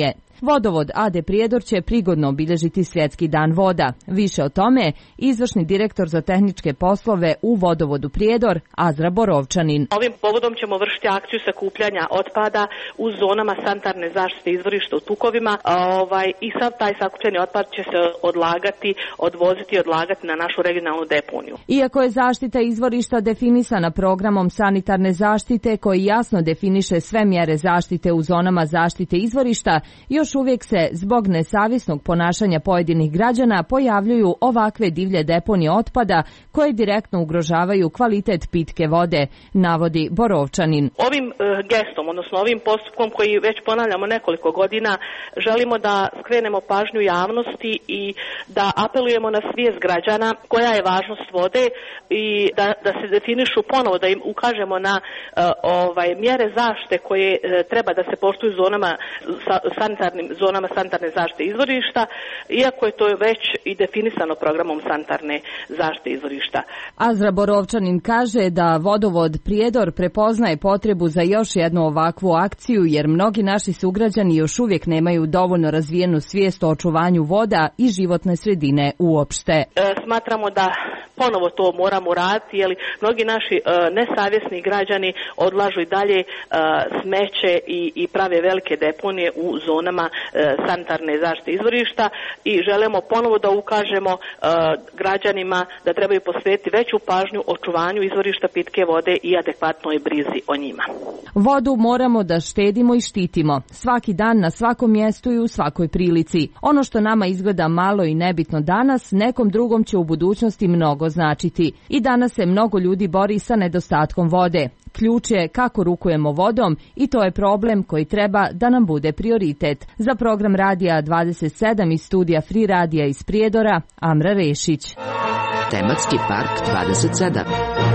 Vodovod A D Prijedor će prigodno obilježiti Svjetski dan voda. Više o tome izvršni direktor za tehničke poslove u Vodovodu Prijedor, Azra Borovčanin. Ovim povodom ćemo vršiti akciju sakupljanja otpada u zonama sanitarne zaštite izvorišta u Tukovima ovaj, i sav taj sakupljeni otpad će se odlagati, odvoziti i odlagati na našu regionalnu deponiju. Iako je zaštita izvorišta definisana programom sanitarne zaštite koji jasno definiše sve mjere zaštite u zonama zaštite izvorišta, još uvijek se zbog nesavjesnog ponašanja pojedinih građana pojavljuju ovakve divlje deponije otpada koje direktno ugrožavaju kvalitet pitke vode, navodi Borovčanin. Ovim e, gestom, odnosno ovim postupkom koji već ponavljamo nekoliko godina, želimo da skrenemo pažnju javnosti i da apelujemo na svijest građana koja je važnost vode i da, da se definišu ponovo, da im ukažemo na e, ovaj, mjere zaštite koje e, treba da se poštuju zonama, sa, sanitarnim zonama sanitarne zaštite izvorišta, iako je to već i definisano programom sanitarne zaštite izvorišta. Azra Borovčanin kaže da Vodovod Prijedor prepoznaje potrebu za još jednu ovakvu akciju jer mnogi naši sugrađani još uvijek nemaju dovoljno razvijenu svijest o očuvanju voda i životne sredine uopšte. E, smatramo da ponovo to moramo raditi jer mnogi naši e, nesavjesni građani odlažu i dalje e, smeće i, i prave velike deponije u zonama e, sanitarne zaštite izvorišta i želimo ponovo da ukažemo e, građanima da trebaju posvetiti veću pažnju očuvanju izvorišta pitke vode i adekvatnoj brizi o njima. Vodu moramo da štedimo i štitimo svaki dan na svakom mjestu i u svakoj prilici. Ono što nama izgleda malo i nebitno danas, nekom drugom će u budućnosti mnogo značiti. I danas se mnogo ljudi bori sa nedostatkom vode. Ključ je kako rukujemo vodom i to je problem koji treba da nam bude prioritet. Za program Radija dvadeset sedam iz studija Free Radija iz Prijedora, Amra Rešić. Tematski park dvadeset sedam.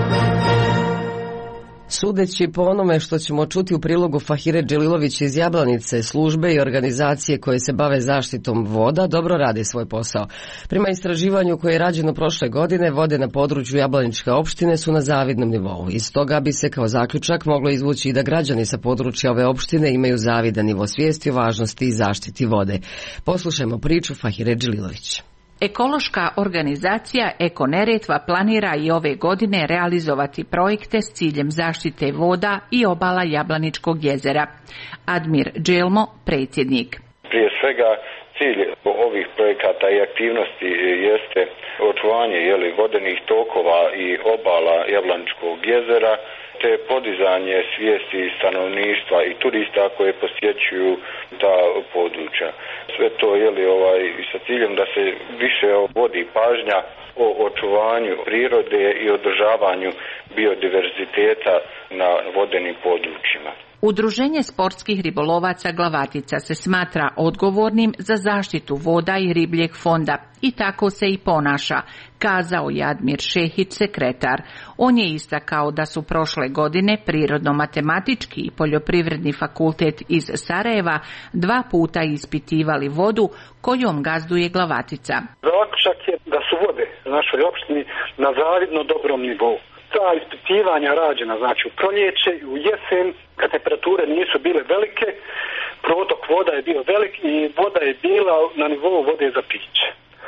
Sudeći po onome što ćemo čuti u prilogu Fahire Dželilović iz Jablanice, službe i organizacije koje se bave zaštitom voda dobro rade svoj posao. Prema istraživanju koje je rađeno prošle godine, vode na području Jablaničke opštine su na zavidnom nivou. Iz toga bi se kao zaključak moglo izvući i da građani sa područja ove opštine imaju zavidan nivo svijesti o važnosti i zaštiti vode. Poslušajmo priču Fahire Dželilović. Ekološka organizacija Eko Neretva planira i ove godine realizovati projekte s ciljem zaštite voda i obala Jablaničkog jezera. Admir Dželmo, predsjednik. Prije svega cilj ovih projekata i aktivnosti jeste očuvanje jeli, vodenih tokova i obala Jablaničkog jezera, te podizanje svijesti stanovništva i turista koje posjećuju ta područja. Sve to je li ovaj sa ciljem da se više vodi pažnja o očuvanju prirode i održavanju biodiverziteta na vodenim područjima. Udruženje sportskih ribolovaca Glavatica se smatra odgovornim za zaštitu voda i ribljeg fonda i tako se i ponaša, kazao je Admir Šehić, sekretar. On je istakao da su prošle godine Prirodno-matematički i Poljoprivredni fakultet iz Sarajeva dva puta ispitivali vodu kojom gazduje Glavatica. Zaključak je da su vode u našoj opštini na zavidno dobrom nivou. Ta ispitivanja rađena znači u proljeće i u jesen, kad temperature nisu bile velike, protok voda je bio velik i voda je bila na nivou vode za piće.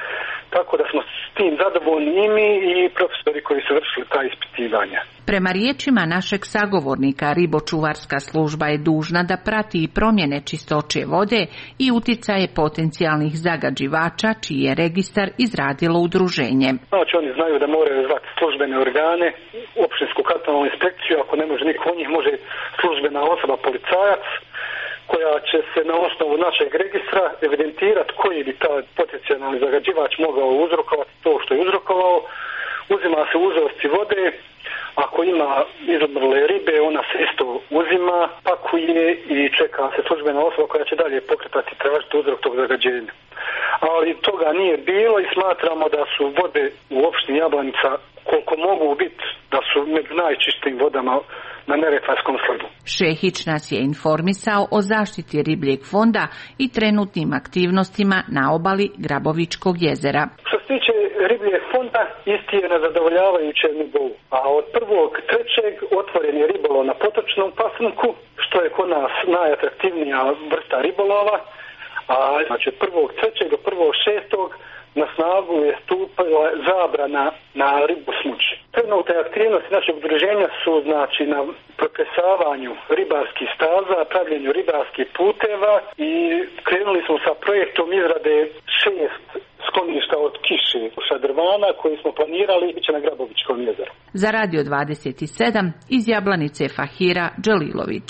Tako da smo s tim zadovoljni i mi i profesori koji su vršili ta ispitivanja. Prema riječima našeg sagovornika, ribočuvarska služba je dužna da prati i promjene čistoće vode i uticaje potencijalnih zagađivača, čiji je registar izradilo udruženje. Znači oni znaju da moraju zvati službene organe, opštinsku kapitalnu inspekciju, ako ne može niko od njih, može službena osoba, policajac, koja će se na osnovu našeg registra evidentirati koji bi taj potencijalni zagađivač mogao uzrokovati to što je uzrokovao. Uzima se uzorci vode, ako ima izumrle ribe, ona se isto uzima, pakuje i čeka se službena osoba koja će dalje pokretati i tražiti uzrok tog zagađenja. Ali toga nije bilo i smatramo da su vode u opštini Jablanica, koliko mogu biti, da su među najčistijim vodama na Neretvanskom slivu. Šehić nas je informisao o zaštiti ribljeg fonda i trenutnim aktivnostima na obali Grabovičkog jezera. Što se tiče ribljeg fonda, isti je na zadovoljavajućem nivou. A od prvog trećeg otvoren je ribolov na potočnom pasminku, što je kod nas najatraktivnija vrsta ribolova, a a znači od prvog trećeg do prvog šestog na snagu je stupila zabrana na ribu smuči. Trenutne aktivnosti našeg udruženja su znači na prokresavanju ribarskih staza, pravljenju ribarskih puteva i krenuli smo sa projektom izrade šest skloništa od kiše šadrvana koji smo planirali bit će na Grabovičkom jezeru. Za Radio dvadeset sedam iz Jablanice Fahira Džalilović.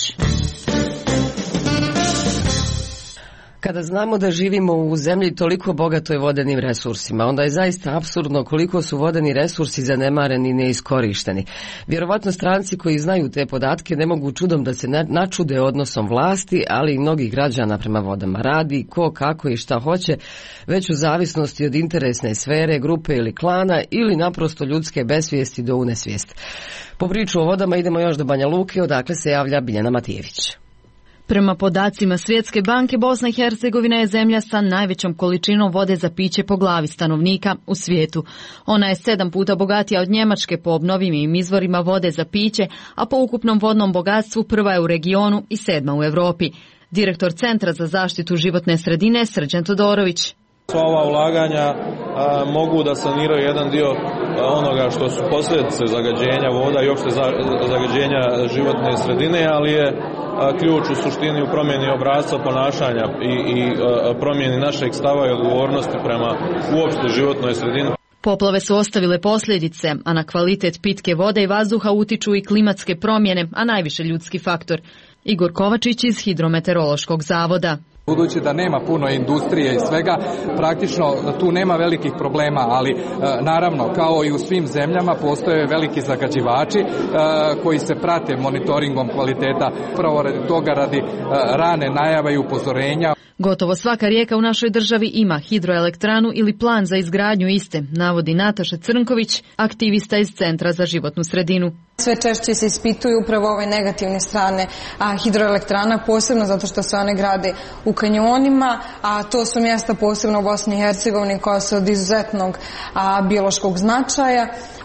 Kada znamo da živimo u zemlji toliko bogatoj vodenim resursima, onda je zaista apsurdno koliko su vodeni resursi zanemareni i neiskorišteni. Vjerovatno stranci koji znaju te podatke ne mogu čudom da se načude odnosom vlasti, ali i mnogih građana prema vodama. Radi ko, kako i šta hoće, već u zavisnosti od interesne sfere, grupe ili klana ili naprosto ljudske besvijesti do unesvijest. Po priču o vodama idemo još do Banja Luke, odakle se javlja Biljana Matijević. Prema podacima Svjetske banke, Bosna i Hercegovina je zemlja sa najvećom količinom vode za piće po glavi stanovnika u svijetu. Ona je sedam puta bogatija od Njemačke po obnovljivim izvorima vode za piće, a po ukupnom vodnom bogatstvu prva je u regionu i sedma u Europi. Direktor Centra za zaštitu životne sredine Srđan Todorović. Sva ova ulaganja a, mogu da saniraju jedan dio a, onoga što su posljedice zagađenja voda i uopšte za, zagađenja životne sredine, ali je a, ključ u suštini u promjeni obrasca ponašanja i, i a, promjeni našeg stava i odgovornosti prema uopšte životnoj sredini. Poplave su ostavile posljedice, a na kvalitet pitke vode i vazduha utiču i klimatske promjene, a najviše ljudski faktor. Igor Kovačić iz Hidrometeorološkog zavoda. Budući da nema puno industrije i svega, praktično tu nema velikih problema, ali naravno kao i u svim zemljama postoje veliki zagađivači koji se prate monitoringom kvaliteta, pravo radi toga radi rane najava i upozorenja. Gotovo svaka rijeka u našoj državi ima hidroelektranu ili plan za izgradnju iste, navodi Nataša Crnković, aktivista iz Centra za životnu sredinu. Sve češće se ispituju upravo ove negativne strane a, hidroelektrana, posebno zato što se one grade u kanjonima, a to su mjesta posebno u Bosni i Hercegovini koja su od izuzetnog a, biološkog značaja.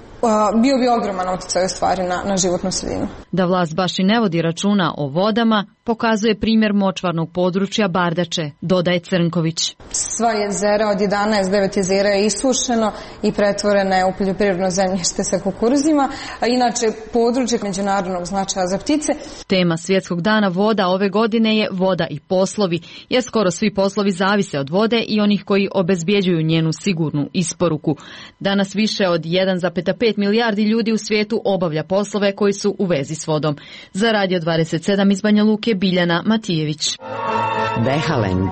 Bio bi ogroman utjecaj u stvari na, na životnu sredinu. Da vlast baš i ne vodi računa o vodama, pokazuje primjer močvarnog područja Bardače, dodaje Crnković. Sva jezera od jedanaest, devet jezera je isušeno i pretvoreno je u poljoprivredno zemljište sa kukuruzima, a inače područje međunarodnog značaja za ptice. Tema Svjetskog dana voda ove godine je voda i poslovi, jer skoro svi poslovi zavise od vode i onih koji obezbjeđuju njenu sigurnu isporuku. Danas više od jedan zarez pet milijardi ljudi u svijetu obavlja poslove koji su u vezi s vodom. Za Radio dvadeset sedam iz Banja Luke Biljana Matijević. Behalend.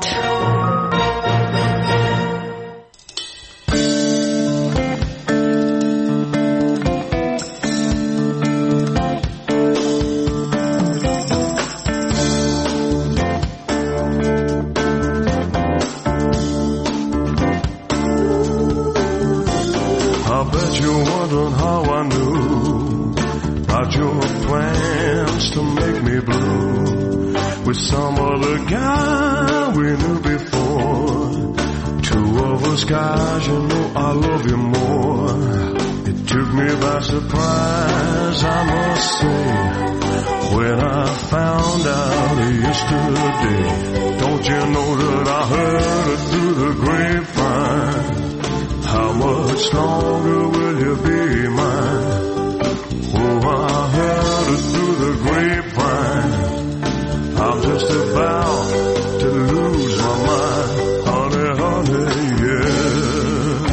Your plans to make me blue with some other guy we knew before. Two of us guys, you know I love you more. It took me by surprise, I must say, when I found out yesterday. Don't you know that I heard it through the grapevine? How much longer will you be mine? Oh, I heard it through the grapevine. I'm just about to lose my mind, honey, honey, yeah.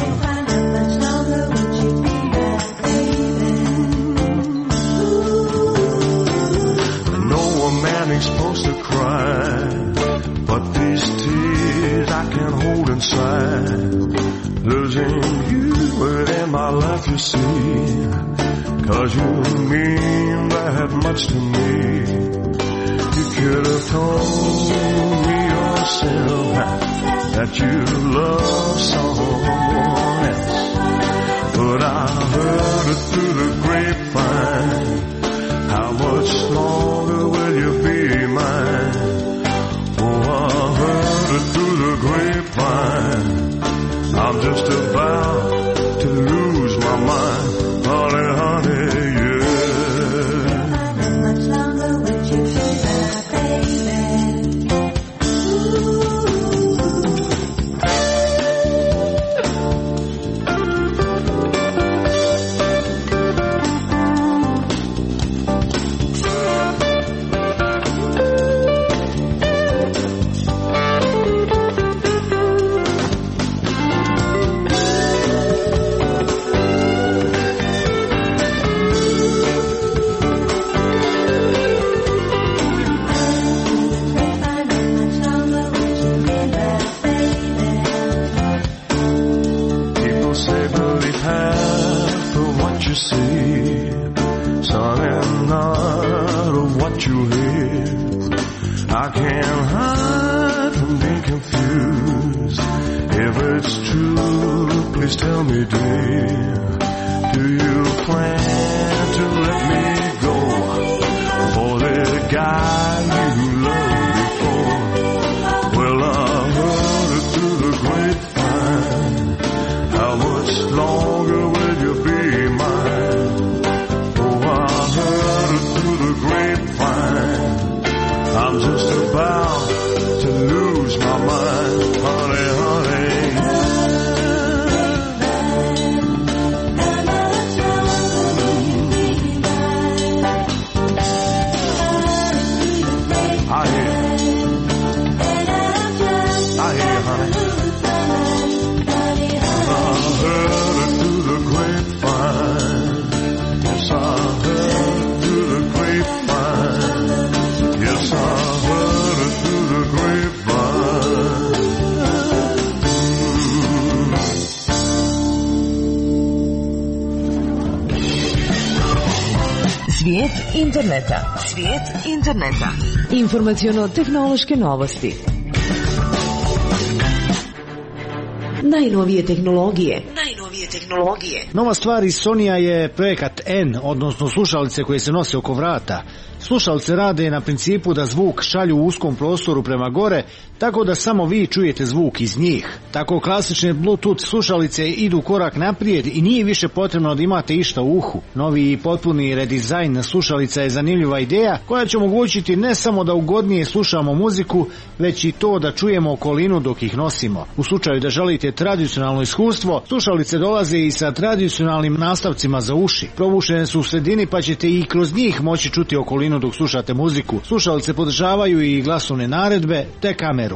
I know a man ain't supposed to cry, but these tears I can't hold inside. Losing you within my life, you see. 'Cause you mean that much to me. You could have told me yourself that you love someone else, but I heard it through the grapevine. How much longer will you be mine? Oh, I heard it through the grapevine. I'm just about to lose my mind. Honey, honey, yeah. How much longer would you be there, baby? Ooh. Take the lead path of what you see, son, and not of what you hear. I can't hide from being confused. If it's true, please tell me, dear. Do you plan to let me go for the guy you loved before? Well, I heard it through the grapevine. How much longer will you be mine? Oh, I heard it through the grapevine. I'm just about to lose my mind, honey, honey. I hear, I hear, honey. I heard it through the grapevine. Yes, I heard it through the grapevine. Yes, I heard it through the grapevine. Svijet interneta. Svijet interneta. Informaciono-tehnološke novosti. Najnovije tehnologije. Najnovije tehnologije. Nova stvar iz Sonija je projekat N, odnosno slušalice koje se nose oko vrata. Slušalice rade na principu da zvuk šalju u uskom prostoru prema gore, tako da samo vi čujete zvuk iz njih. Tako klasične Bluetooth slušalice idu korak naprijed i nije više potrebno da imate išta u uhu. Novi i potpuni redizajn slušalica je zanimljiva ideja koja će omogućiti ne samo da ugodnije slušamo muziku, već i to da čujemo okolinu dok ih nosimo. U slučaju da želite tradicionalno iskustvo, slušalice dolaze i sa tradicionalnim nastavcima za uši. Probušene su u sredini pa ćete i kroz njih moći čuti okolinu dok slušate muziku. Slušalice podržavaju i glasovne naredbe te kameru.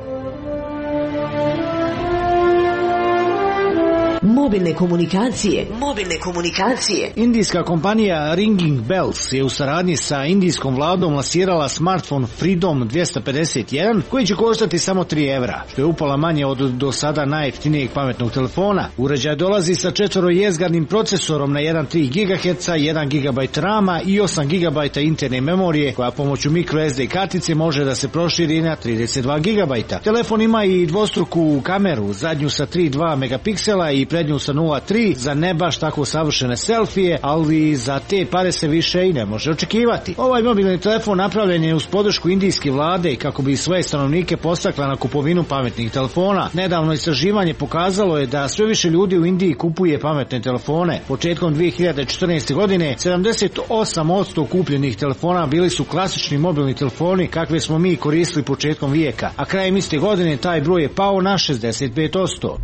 Mobilne komunikacije. Mobilne komunikacije. Indijska kompanija Ringing Bells je u saradnji sa indijskom vladom lansirala smartphone Freedom dvjesto pedeset jedan koji će koštati samo tri evra, što je upola manje od do sada najjeftinijeg pametnog telefona. Uređaj dolazi sa četvorojezgarnim procesorom na jedan zarez tri gigaherca, jedan gigabajt rama i osam gigabajta interne memorije koja pomoću micro S D kartice može da se proširi na trideset dva gigabajta. Telefon ima i dvostruku kameru, zadnju sa tri zarez dva megapiksela i prednju sa nula zarez tri za ne baš tako savršene selfije, ali za te pare se više i ne može očekivati. Ovaj mobilni telefon napravljen je uz podršku indijske vlade kako bi svoje stanovnike postakla na kupovinu pametnih telefona. Nedavno istraživanje pokazalo je da sve više ljudi u Indiji kupuje pametne telefone. Početkom dvije hiljade četrnaeste. godine sedamdeset osam posto kupljenih telefona bili su klasični mobilni telefoni kakve smo mi koristili početkom vijeka, a krajem iste godine taj broj je pao na šezdeset pet posto.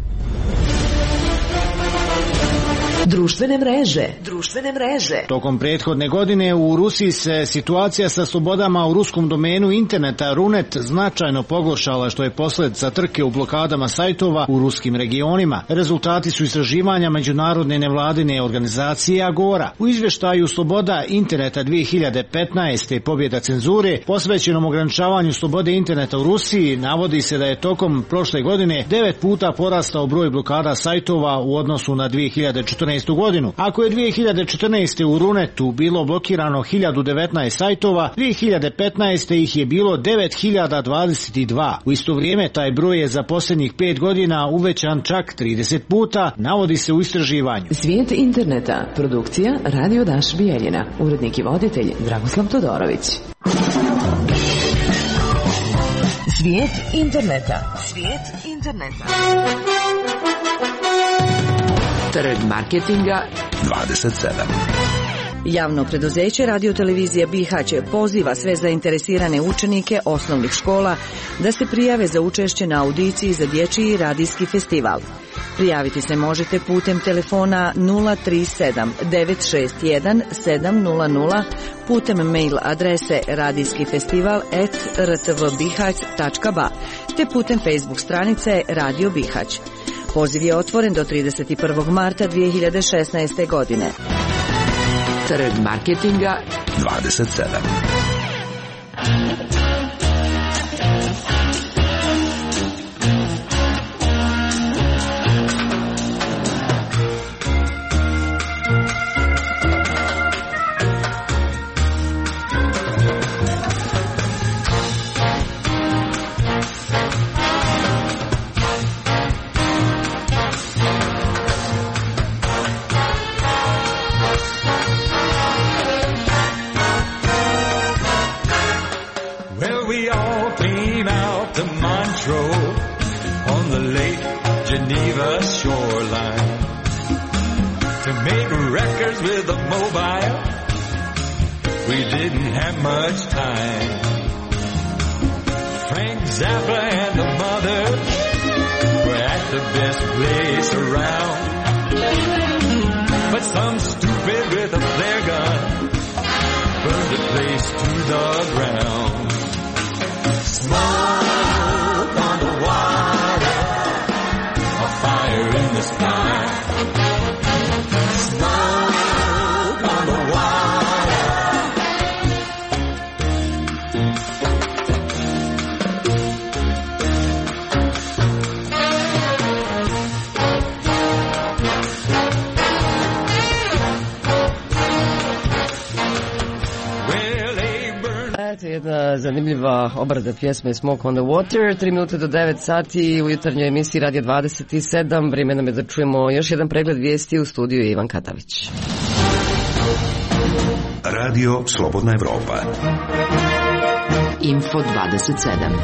Društvene mreže. Društvene mreže. Tokom prethodne godine u Rusiji se situacija sa slobodama u ruskom domenu interneta Runet značajno pogoršala, što je posljedica trke u blokadama sajtova u ruskim regionima. Rezultati su istraživanja međunarodne nevladine organizacije Agora. U izvještaju Sloboda interneta dvije hiljade petnaeste. pobjeda cenzure posvećenom ograničavanju slobode interneta u Rusiji navodi se da je tokom prošle godine devet puta porastao broj blokada sajtova u odnosu na dvije hiljade četrnaeste. godinu. Ako je dvije hiljade četrnaeste. u Runetu bilo blokirano hiljadu devetnaest sajtova, dvije hiljade petnaeste. ih je bilo devet hiljada dvadeset dva. U isto vrijeme taj broj je za posljednjih pet godina uvećan čak trideset puta, navodi se u istraživanju. Svijet interneta. Produkcija Radio Daš Bijeljina. Urednik i voditelj Dragoslav Todorović. Svijet interneta. Svijet interneta. Trg marketinga dvadeset sedam. Javno preduzeće Radiotelevizija Bihać poziva sve zainteresirane učenike osnovnih škola da se prijave za učešće na audiciji za dječji radijski festival. Prijaviti se možete putem telefona nula tri sedam devet šest jedan sedam nula nula, putem mail adrese radijskifestival at r t v bihać tačka b a te putem Facebook stranice Radio Bihać. Poziv je otvoren do trideset prvog marta dvije hiljade šesnaeste. godine. Trg marketinga dvadeset sedam. Geneva shoreline to make records with a mobile. We didn't have much time. Frank Zappa and the Mothers were at the best place around. But some stupid with a flare gun burned the place to the ground. Smoke on the water, a fire in the sky. Smoke on the water. Eto jedna zanimljiva obrada pjesme Smoke on the Water, tri minute do devet sati u jutarnjoj emisiji Radio dvadeset sedam. Vrijeme nam je da čujemo još jedan pregled vijesti. U studiju je Ivan Katavić. Radio Slobodna Evropa. Info dvadeset sedam.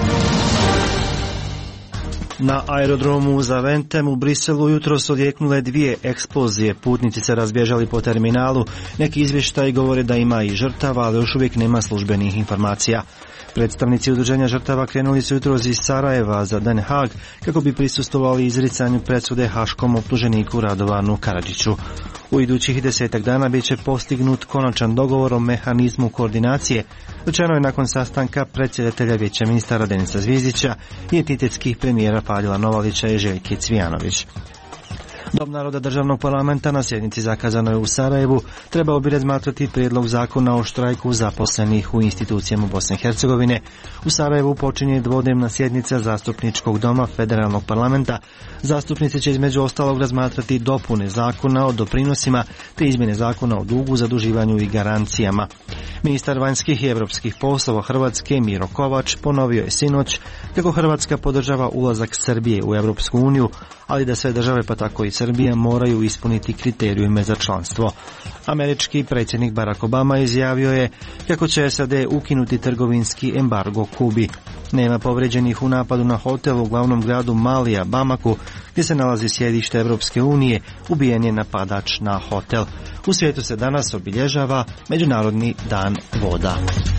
Na aerodromu Zaventem u Briselu jutro su odjeknule dvije eksplozije. Putnici se razbježali po terminalu. Neki izvještaji govore da ima i žrtava, ali još uvijek nema službenih informacija. Predstavnici udruženja žrtava krenuli su jutros iz Sarajeva za Den Haag kako bi prisustvovali izricanju presude haškom optuženiku Radovanu Karadžiću. U idućih desetak dana bit će postignut konačan dogovor o mehanizmu koordinacije, rečeno je nakon sastanka predsjedatelja Vijeća ministara Denisa Zvizdića i entitetskih premijera Fadila Novalića i Željke Cvijanović. Dom naroda državnog parlamenta na sjednici zakazanoj u Sarajevu trebao bi razmatrati prijedlog zakona o štrajku zaposlenih u institucijama Bosne i Hercegovine. U Sarajevu počinje dvodnevna sjednica zastupničkog doma federalnog parlamenta. Zastupnici će između ostalog razmatrati dopune zakona o doprinosima te izmjene zakona o dugu, zaduživanju i garancijama. Ministar vanjskih i europskih poslova Hrvatske Miro Kovač ponovio je sinoć kako Hrvatska podržava ulazak Srbije u Europsku uniju, ali da sve države pa tako i Srbija moraju ispuniti kriterijume za članstvo. Američki predsjednik Barack Obama izjavio je kako će S A D ukinuti trgovinski embargo Kubi. Nema povrijeđenih u napadu na hotel u glavnom gradu Malija, Bamaku, gdje se nalazi sjedište Europske unije. Ubijen je napadač na hotel. U svijetu se danas obilježava Međunarodni dan voda.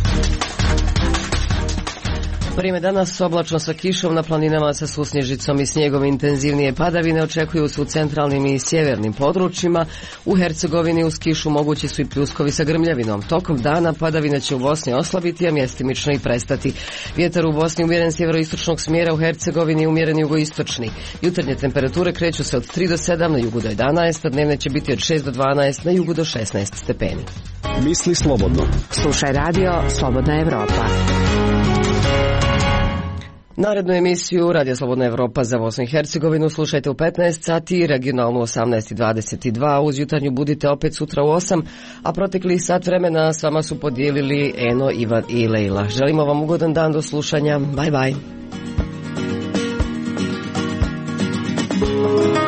Vrijeme danas oblačno sa kišom, na planinama sa susnježicom i snijegom. Intenzivnije padavine očekuju se u centralnim i sjevernim područjima. U Hercegovini uz kišu mogući su i pljuskovi sa grmljavinom. Tokom dana padavine će u Bosni oslabiti, a mjestimično i prestati. Vjetar u Bosni umjeren sjeveroistočnog smjera, u Hercegovini umjeren jugoistočni. Jutarnje temperature kreću se od tri do sedam, na jugu do jedanaest, a dnevne će biti od šest do dvanaest, na jugu do šesnaest stepeni. Misli slobodno. Slušaj radio Slobodna Evropa. Narednu emisiju Radio Slobodna Evropa za Bosnu i Hercegovinu slušajte u petnaest sati, regionalnu osamnaest i dvadeset dva, uz jutarnju budite opet sutra u osam, a protekli sat vremena s vama su podijelili Eno, Ivan i Lejla. Želimo vam ugodan dan, do slušanja, bye bye.